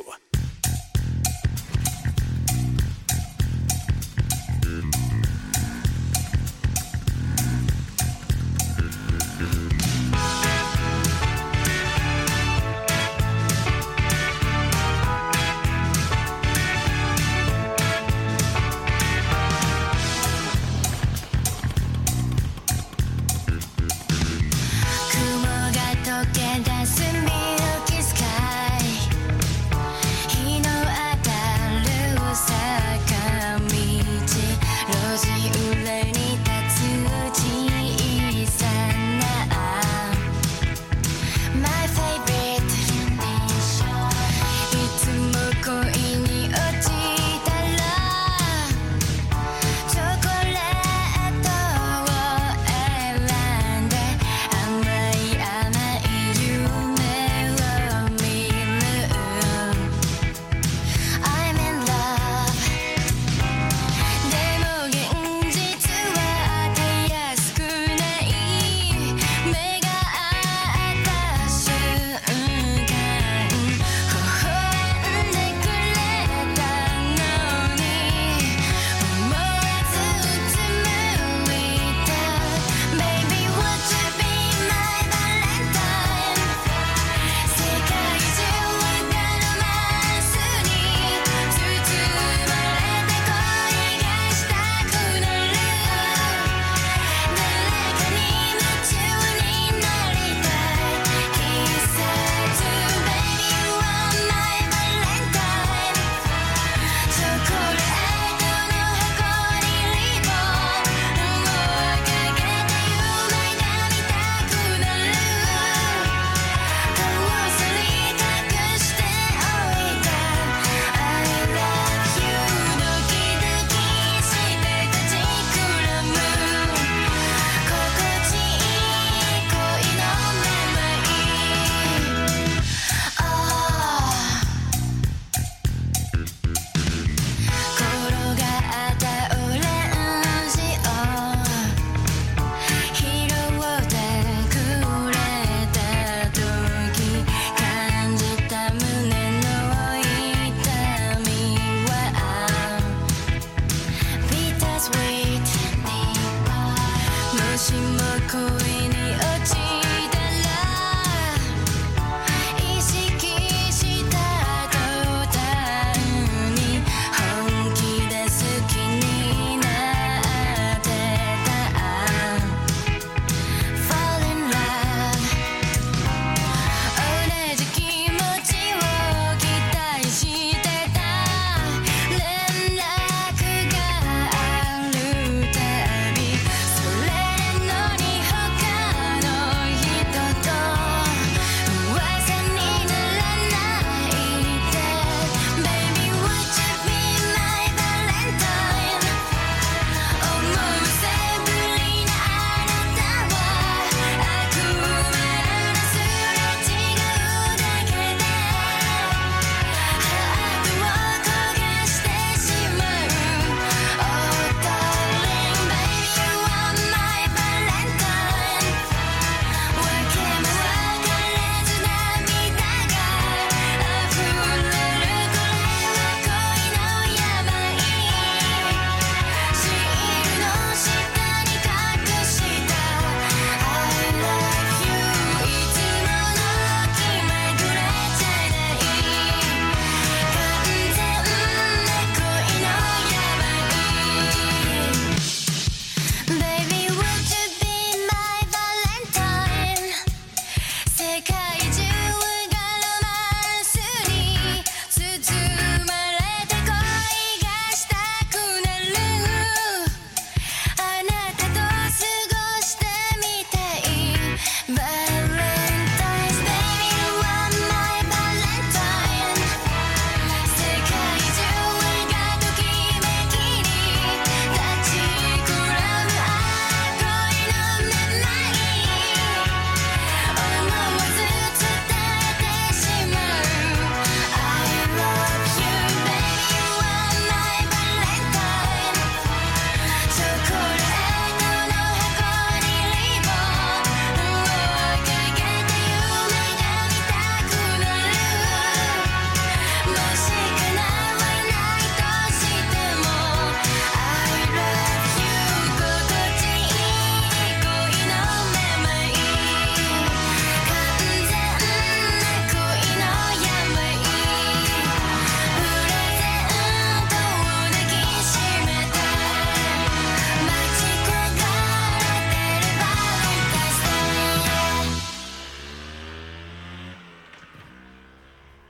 「雲が溶け出すミルキースカイ」「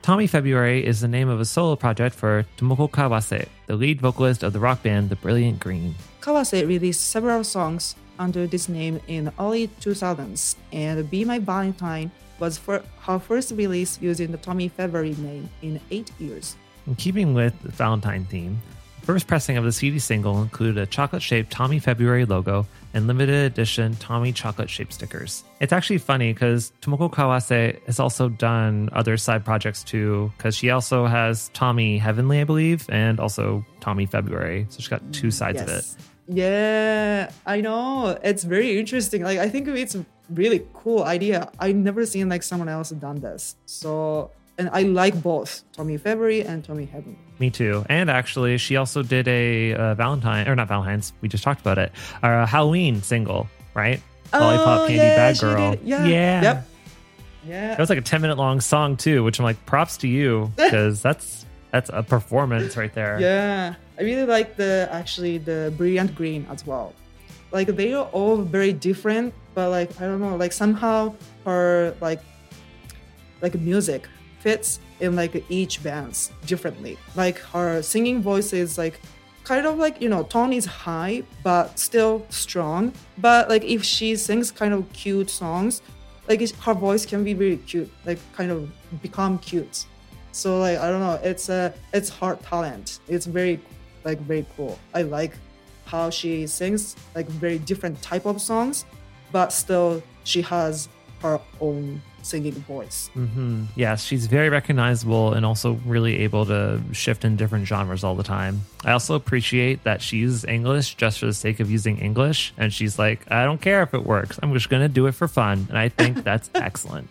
Tommy February is the name of a solo project for Tomoko Kawase, the lead vocalist of the rock band The Brilliant Green. Kawase released several songs under this name in the early two thousands, and Be My Valentine was for her first release using the Tommy February name in eight years. In keeping with the Valentine theme, the first pressing of the C D single included a chocolate-shaped Tommy February logo and limited edition Tommy chocolate-shaped stickers. It's actually funny because Tomoko Kawase has also done other side projects too, because she also has Tommy Heavenly, I believe, and also Tommy February. So she's got two sides Yes. of it. Yeah, I know. It's very interesting. Like, I think it's a really cool idea. I've never seen like someone else done this. So, and I like both Tommy February and Tommy Heaven. Me too. And actually, she also did a uh, Valentine, or not Valentine's, we just talked about it, a Halloween single, right? Lollipop Candy yeah, Bad she Girl. did. Yeah. Yeah. Yep. Yeah. That was like a ten minute long song too, which I'm like, props to you, because that's that's a performance right there. Yeah. I really like the actually the Brilliant Green as well. Like they are all very different, but like I don't know, like somehow her like like music fits in like each band's differently. Like her singing voice is like kind of like, you know, tone is high but still strong. But like if she sings kind of cute songs, like it's- her voice can be very cute, like kind of become cute. So like I don't know, it's a it's her talent. It's very like very cool. I like how she sings like very different type of songs, but still she has her own singing voice. Mm-hmm. Yes, she's very recognizable and also really able to shift in different genres all the time. I also appreciate that she uses English just for the sake of using English. And she's like, I don't care if it works. I'm just going to do it for fun. And I think that's excellent.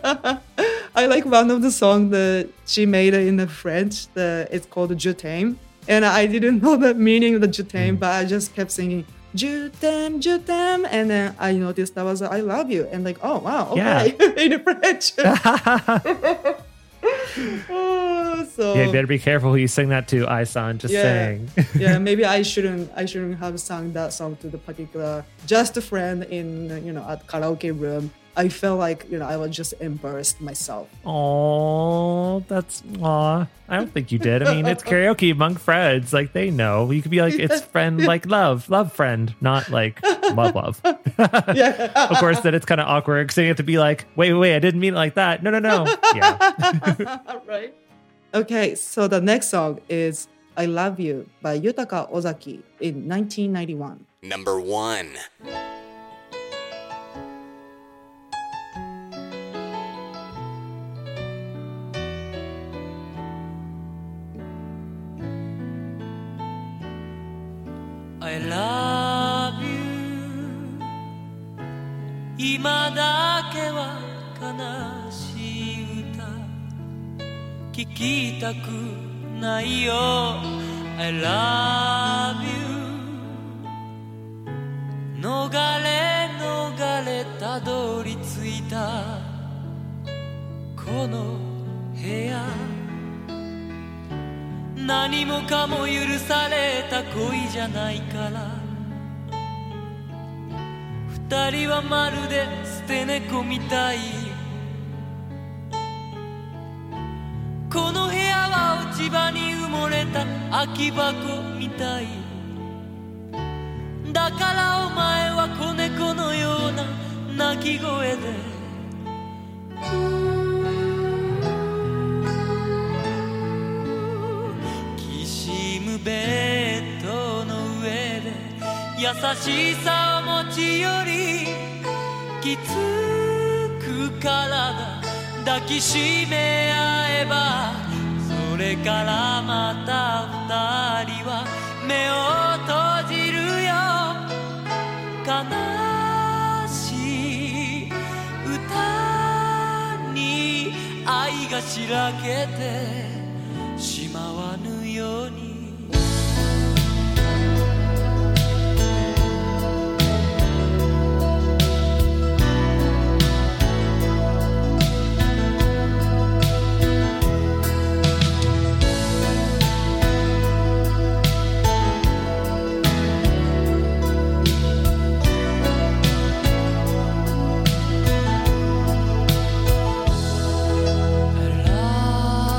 I like one of the songs that she made in the French. The it's called Je t'aime, and I didn't know the meaning of the Je t'aime, but I just kept singing Je t'aime, je t'aime, and then I noticed that was I love you, and like oh wow, okay, Yeah. in French. Oh, so Yeah, you better be careful who you sing that to, Ai-san. Just yeah, saying. yeah, maybe I shouldn't I shouldn't have sung that song to the particular just a friend in you know at karaoke room. I felt like you know I was just embarrassed myself. Oh, that's aw. I don't think you did. I mean, it's karaoke among friends. Like they know. You could be like, it's friend like love, love friend, not like love love. Yeah. Of course, then it's kind of awkward because you have to be like, wait, wait, wait, I didn't mean it like that. No, no, no. Yeah. Right. Okay, so the next song is I Love You by Yutaka Ozaki in nineteen ninety-one. Number one. I love you 今だけは悲しい歌聞きたくないよ I love you 逃れ逃れたどり着いたこの部屋何もかも許された恋じゃないから二人はまるで捨て猫みたいこの部屋は落ち葉に埋もれた空き箱みたいだからお前は子猫のような鳴き声でベッドの上で優しさを持ち寄りきつく体抱きしめ合えばそれからまた二人は目を閉じるよ悲しい歌に愛がしらけてしまわぬようにI love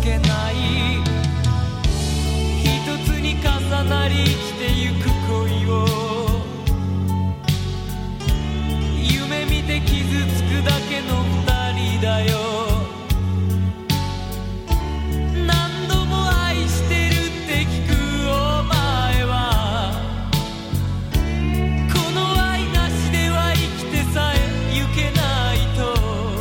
けない一つに重なり生きてゆく恋を夢見て傷つくだけの二人だよ何度も愛してるって聞くお前はこの愛なしでは生きてさえゆけないと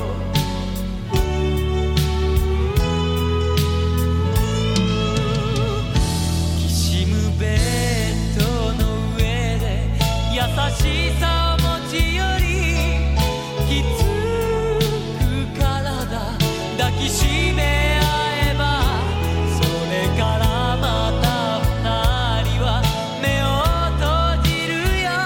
きしむベッドの上で優しさを持ち寄りきつく体抱きしめ合えばそれからまた二人は目を閉じるよ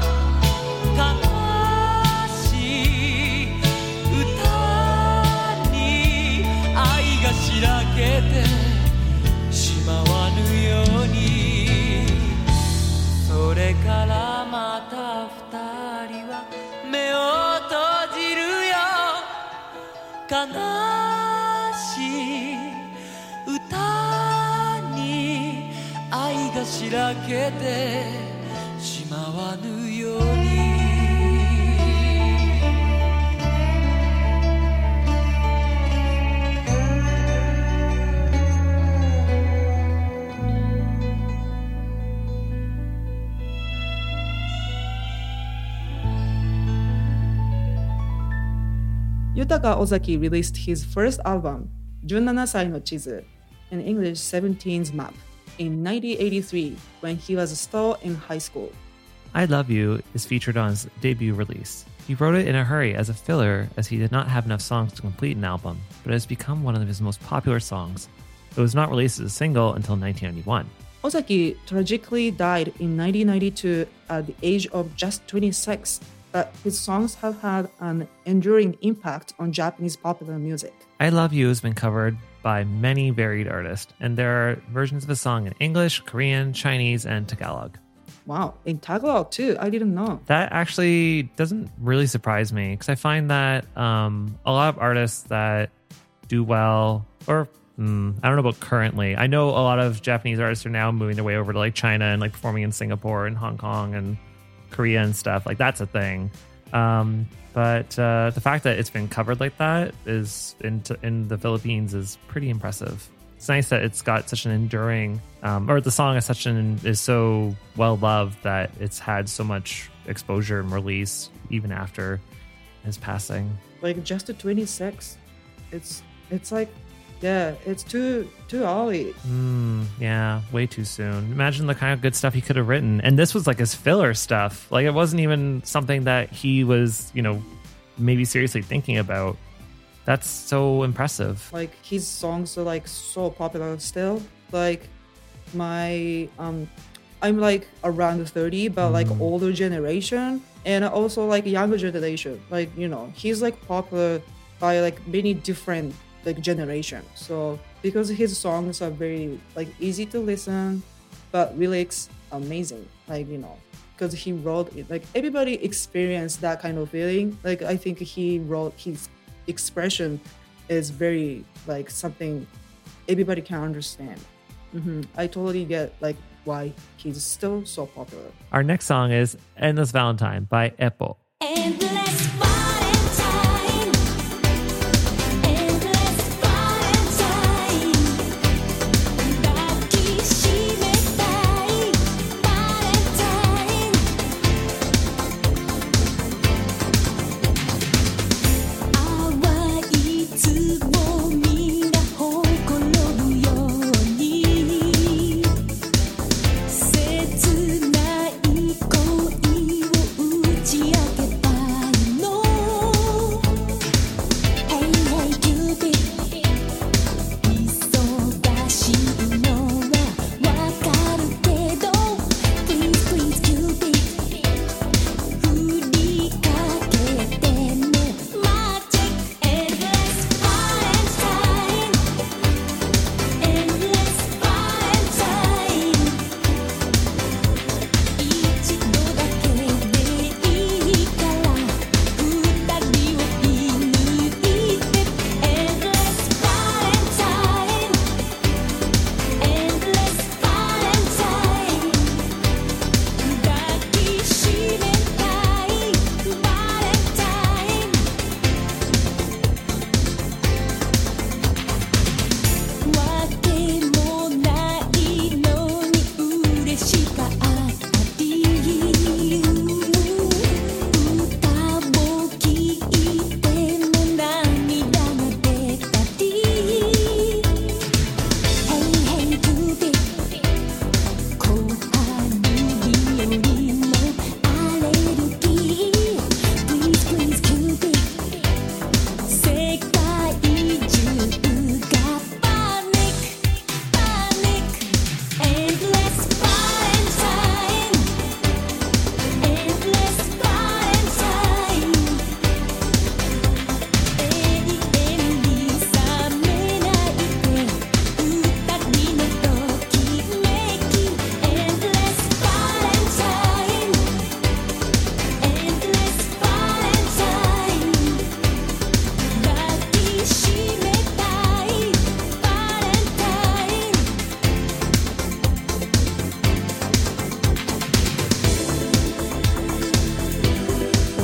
悲しい歌に愛がしらけてしまわぬようにそれからまた二人は目を閉じるよ悲しい歌に愛がしらけてしまわぬように Yutaka Ozaki released his first album, じゅうななさいの地図, in English seventeen's Map, in nineteen eighty-three when he was still in high school. I Love You is featured on his debut release. He wrote it in a hurry as a filler as he did not have enough songs to complete an album, but it has become one of his most popular songs. It was not released as a single until nineteen ninety-one. Ozaki tragically died in nineteen ninety-two at the age of just twenty-six, but his songs have had an enduring impact on Japanese popular music. I Love You has been covered by many varied artists, and there are versions of the song in English, Korean, Chinese, and Tagalog. Wow, in Tagalog too, I didn't know. That actually doesn't really surprise me because I find that um, a lot of artists that do well, or mm, I don't know about currently, I know a lot of Japanese artists are now moving their way over to like China and like performing in Singapore and Hong Kong and Korea and stuff. Like that's a thing. Um, but uh, the fact that it's been covered like that is in, in the Philippines is pretty impressive. It's nice that it's got such an enduring, um, or the song is such an is so well loved that it's had so much exposure and release even after his passing. Like just to twenty-six, it's it's like yeah, it's too too early. Mm, yeah, way too soon. Imagine the kind of good stuff he could have written, and this was like his filler stuff. Like it wasn't even something that he was, you know, maybe seriously thinking about. That's so impressive. Like his songs are like so popular still. Like my um I'm like around thirty, but mm. like older generation and also like younger generation. Like, you know, he's like popular by like many different like generation. So because his songs are very like easy to listen, but lyrics amazing. Like, you know, because he wrote it, like everybody experienced that kind of feeling. Like I think he wrote his expression is very like something everybody can understand. Mm-hmm. I totally get like why he's still so popular. Our next song is Endless Valentine by Eppo. Endless Valentine, endless Valentine, 抱きしめたい Valentine, 淡いつぼみがほころぶように切ない恋を打ち明けたい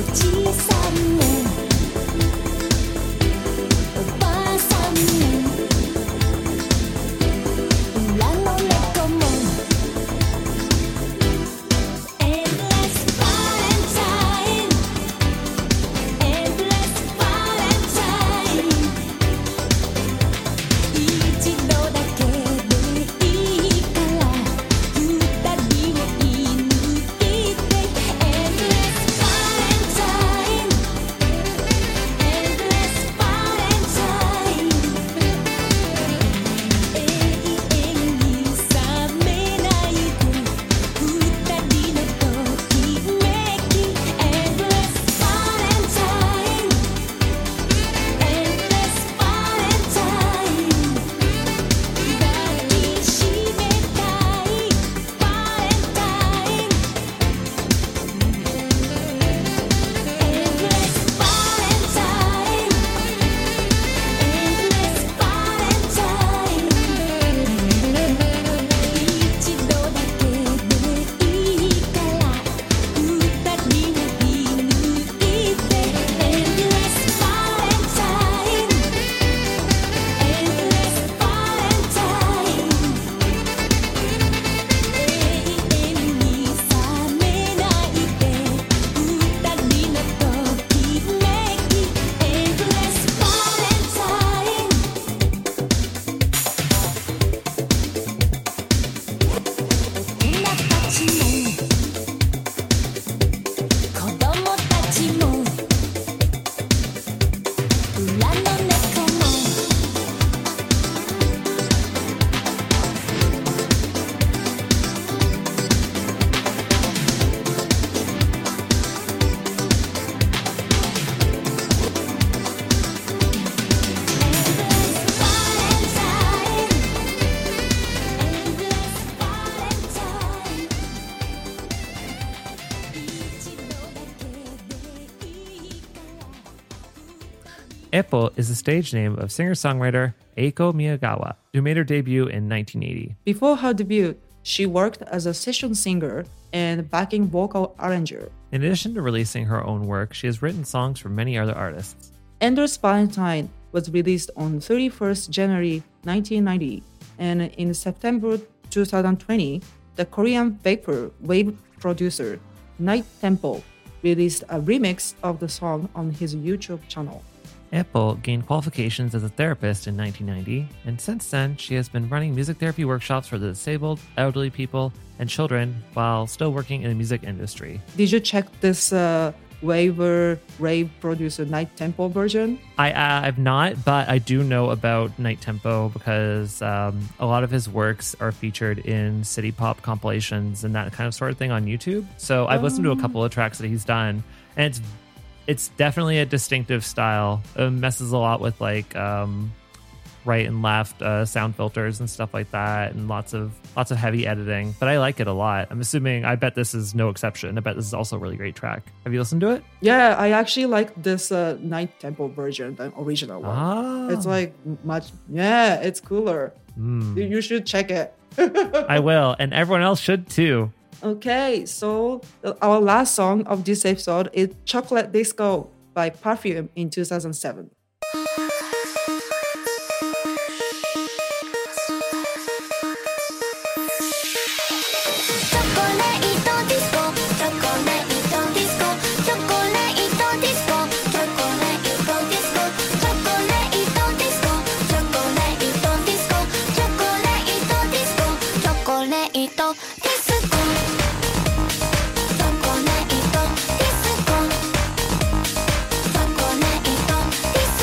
じさんねおばあさんね裏の猫も Endless Valentine Endless Valentine 一度だけでいいから二人を射抜いて Endless Valentine Endless Valentine 永遠に冷めないで二人のときめき Endless Valentine Endless Valentine 抱きしめたい Valentine Endless Valentine Endless Valentine 一度だけでいいから二人を射抜いて Endless Valentine Endless Valentine 永遠に冷めないで二人のときめき Endless Valentine 女たちも子供たちも裏の猫も Eppo is the stage name of singer-songwriter Eiko Miyagawa, who made her debut in nineteen eighty. Before her debut, she worked as a session singer and backing vocal arranger. In addition to releasing her own work, she has written songs for many other artists. Endless Valentine was released on thirty-first January nineteen ninety, and in September twenty twenty, the Korean vapor wave producer Night Tempo released a remix of the song on his YouTube channel. Eppo gained qualifications as a therapist in nineteen ninety, and since then, she has been running music therapy workshops for the disabled, elderly people, and children while still working in the music industry. Did you check this uh, waiver rave producer Night Tempo version? I, uh, I've not, but I do know about Night Tempo because um, a lot of his works are featured in city pop compilations and that kind of sort of thing on YouTube. So I've listened to a couple of tracks that he's done, and it's it's definitely a distinctive style. It messes a lot with like um, right and left uh, sound filters and stuff like that, and lots of lots of heavy editing. But I like it a lot. I'm assuming. I bet this is no exception. I bet this is also a really great track. Have you listened to it? Yeah, I actually like this uh, Night Tempo version than original one. Ah. It's like much. Yeah, it's cooler. Mm. You, you should check it. I will, and everyone else should too. Okay, so uh, our last song of this episode is Chocolate Disco by Perfume in two thousand seven. 「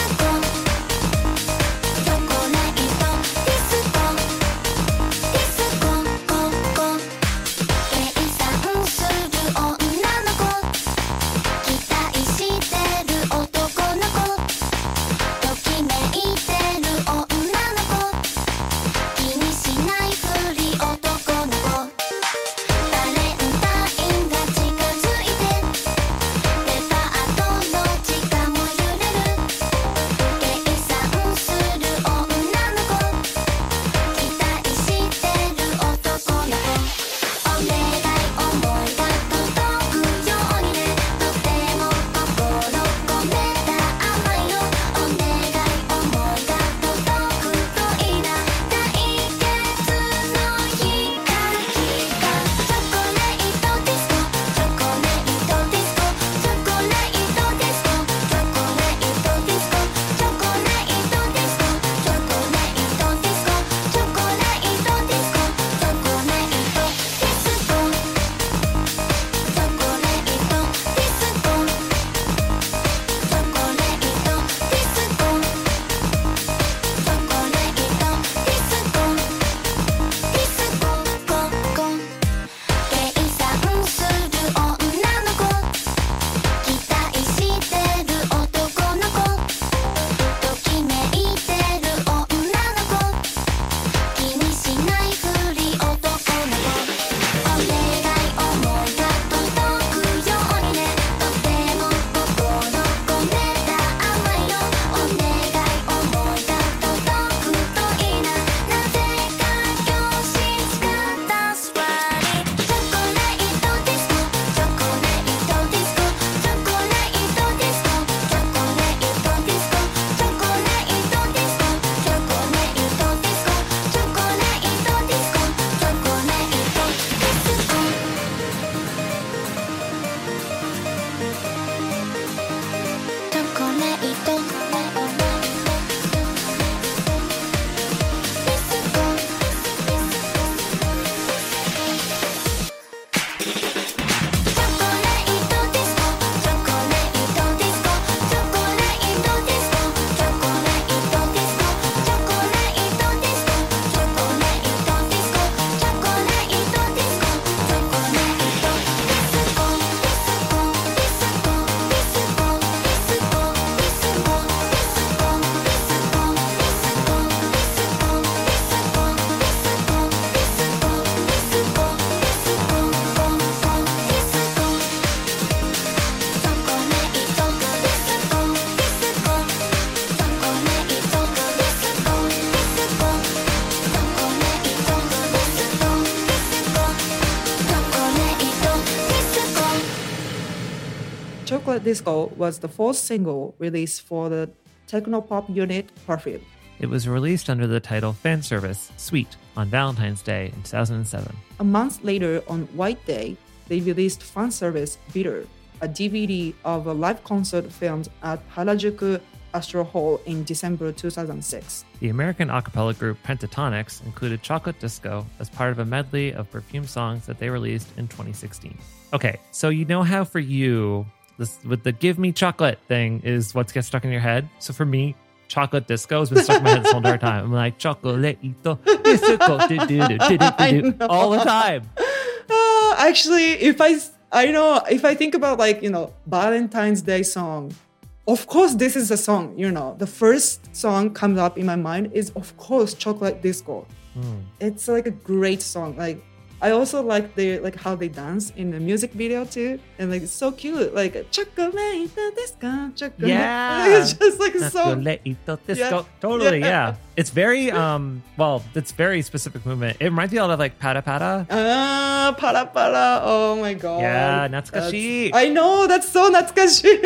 Chocolate Disco was the fourth single released for the techno-pop unit Perfume. It was released under the title Fan Service Sweet on Valentine's Day in two thousand seven. A month later, on White Day, they released Fan Service Bitter, a D V D of a live concert filmed at Harajuku Astro Hall in December two thousand six. The American a cappella group Pentatonix included Chocolate Disco as part of a medley of Perfume songs that they released in twenty sixteen. Okay, so you know how for you, this with the give me chocolate thing is what gets stuck in your head? So for me, Chocolate Disco has been stuck in my head this whole entire time. I'm like, Chocolatito, disco, do, do, do, do, do, do, all the time. Uh, actually, if I, I know, if I think about like, you know, Valentine's Day song, of course, this is a song, you know, the first song comes up in my mind is, of course, Chocolate Disco. Mm. It's like a great song. Like, I also like the like how they dance in the music video too, and like it's so cute. Like chocolate disco, chocolate. Yeah, it's just like a song. Chocolatito disco. Yeah. Totally, Yeah. yeah. It's very um. Well, it's very specific movement. It reminds me a lot of like Pata Pata. Ah, para para. Oh my god. Yeah, natsukashi. I know, that's so natsukashi.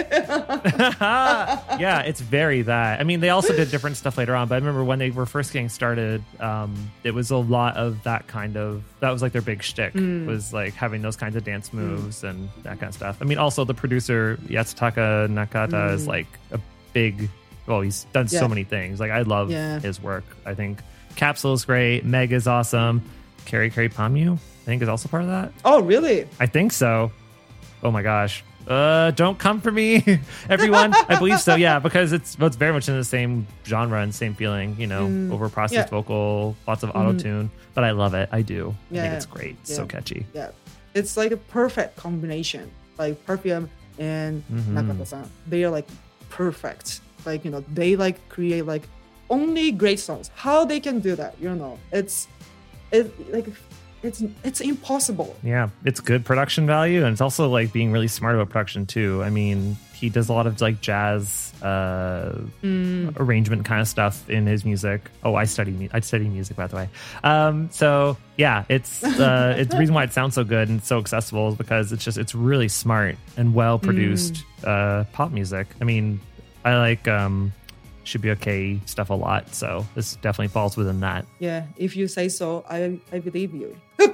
Yeah, it's very that. I mean, they also did different stuff later on, but I remember when they were first getting started, um, it was a lot of that kind of, that was like their big shtick, Mm. was like having those kinds of dance moves mm. and that kind of stuff. I mean, also the producer, Yatsutaka Nakata, mm. is like a big, well, he's done Yeah. so many things. Like, I love Yeah. his work. I think Capsule is great. Meg is awesome. Kari Kari Pamu, I think, is also part of that. Oh, really? I think so. Oh my gosh. Uh, don't come for me, everyone. I believe so, yeah, because it's it's very much in the same genre and same feeling, you know, Mm, over processed yeah. vocal, lots of Mhm. auto tune. But I love it. I do. I Yeah. think it's great. It's so Yeah. catchy. Yeah, it's like a perfect combination. Like Perfume and Mhm. Nakata-san, they are like perfect. Like, you know, they like create like only great songs. How they can do that, you know? It's it like it's it's impossible. Yeah, it's good production value, and it's also like being really smart about production too. I mean, he does a lot of like jazz uh, Mm. arrangement kind of stuff in his music. Oh, I study mu- I study music, by the way. Um, so yeah, it's uh, it's the reason why it sounds so good and so accessible is because it's just it's really smart and well produced uh, pop music. I mean, I like um, Should Be Okay stuff a lot, so this definitely falls within that. Yeah, if you say so, I I believe you.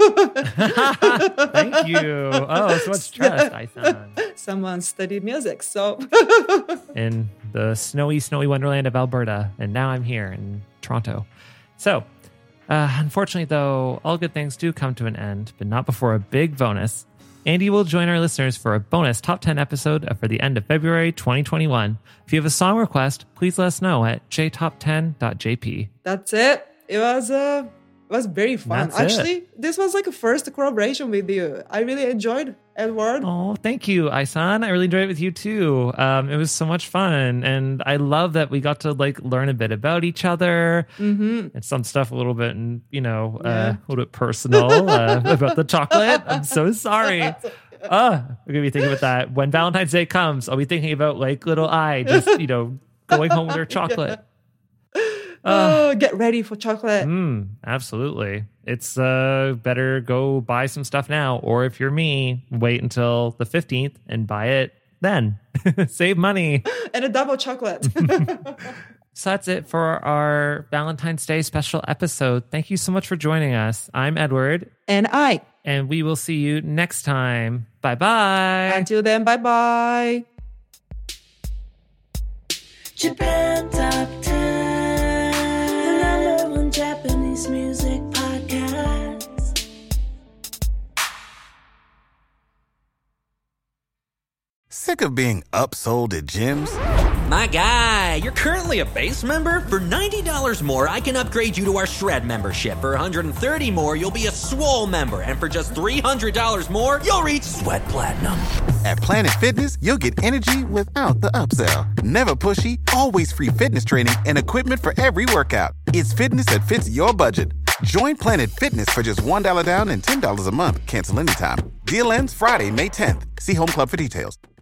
Thank you. Oh, so much trust, Ai-san. Someone studied music, so In the snowy, snowy wonderland of Alberta, and now I'm here in Toronto. So, uh, unfortunately, though, all good things do come to an end, but not before a big bonus. Andy will join our listeners for a bonus top ten episode for the end of February twenty twenty-one. If you have a song request, please let us know at j top ten dot j p. that's it. It was uh it was very fun. That's it. Actually, this was like a first collaboration with you. I really enjoyed Edward. Oh, thank you, Ai-san. I really enjoyed it with you too. Um, it was so much fun, and I love that we got to like learn a bit about each other Mm-hmm. and some stuff a little bit, and you know, uh, Yeah. a little bit personal uh, about the chocolate. I'm so sorry. Uh, we're gonna be thinking about that when Valentine's Day comes. I'll be thinking about like little I just you know going home with her chocolate. Oh, get ready for chocolate. Mm, absolutely. It's uh better go buy some stuff now, or if you're me, wait until the fifteenth and buy it then. Save money. And a double chocolate. So that's it for our Valentine's Day special episode. Thank you so much for joining us. I'm Edward, And I. and we will see you next time. Bye bye. Until then, bye bye. Japan Top ten, the number one Japanese music podcast. Sick of being upsold at gyms? My guy, you're currently a base member? For ninety dollars more, I can upgrade you to our Shred membership. For one hundred thirty dollars more, you'll be a Swole member. And for just three hundred dollars more, you'll reach Sweat Platinum. At Planet Fitness, you'll get energy without the upsell. Never pushy, always free fitness training and equipment for every workout. It's fitness that fits your budget. Join Planet Fitness for just one dollar down and ten dollars a month. Cancel anytime. Deal ends Friday, May tenth. See Home Club for details.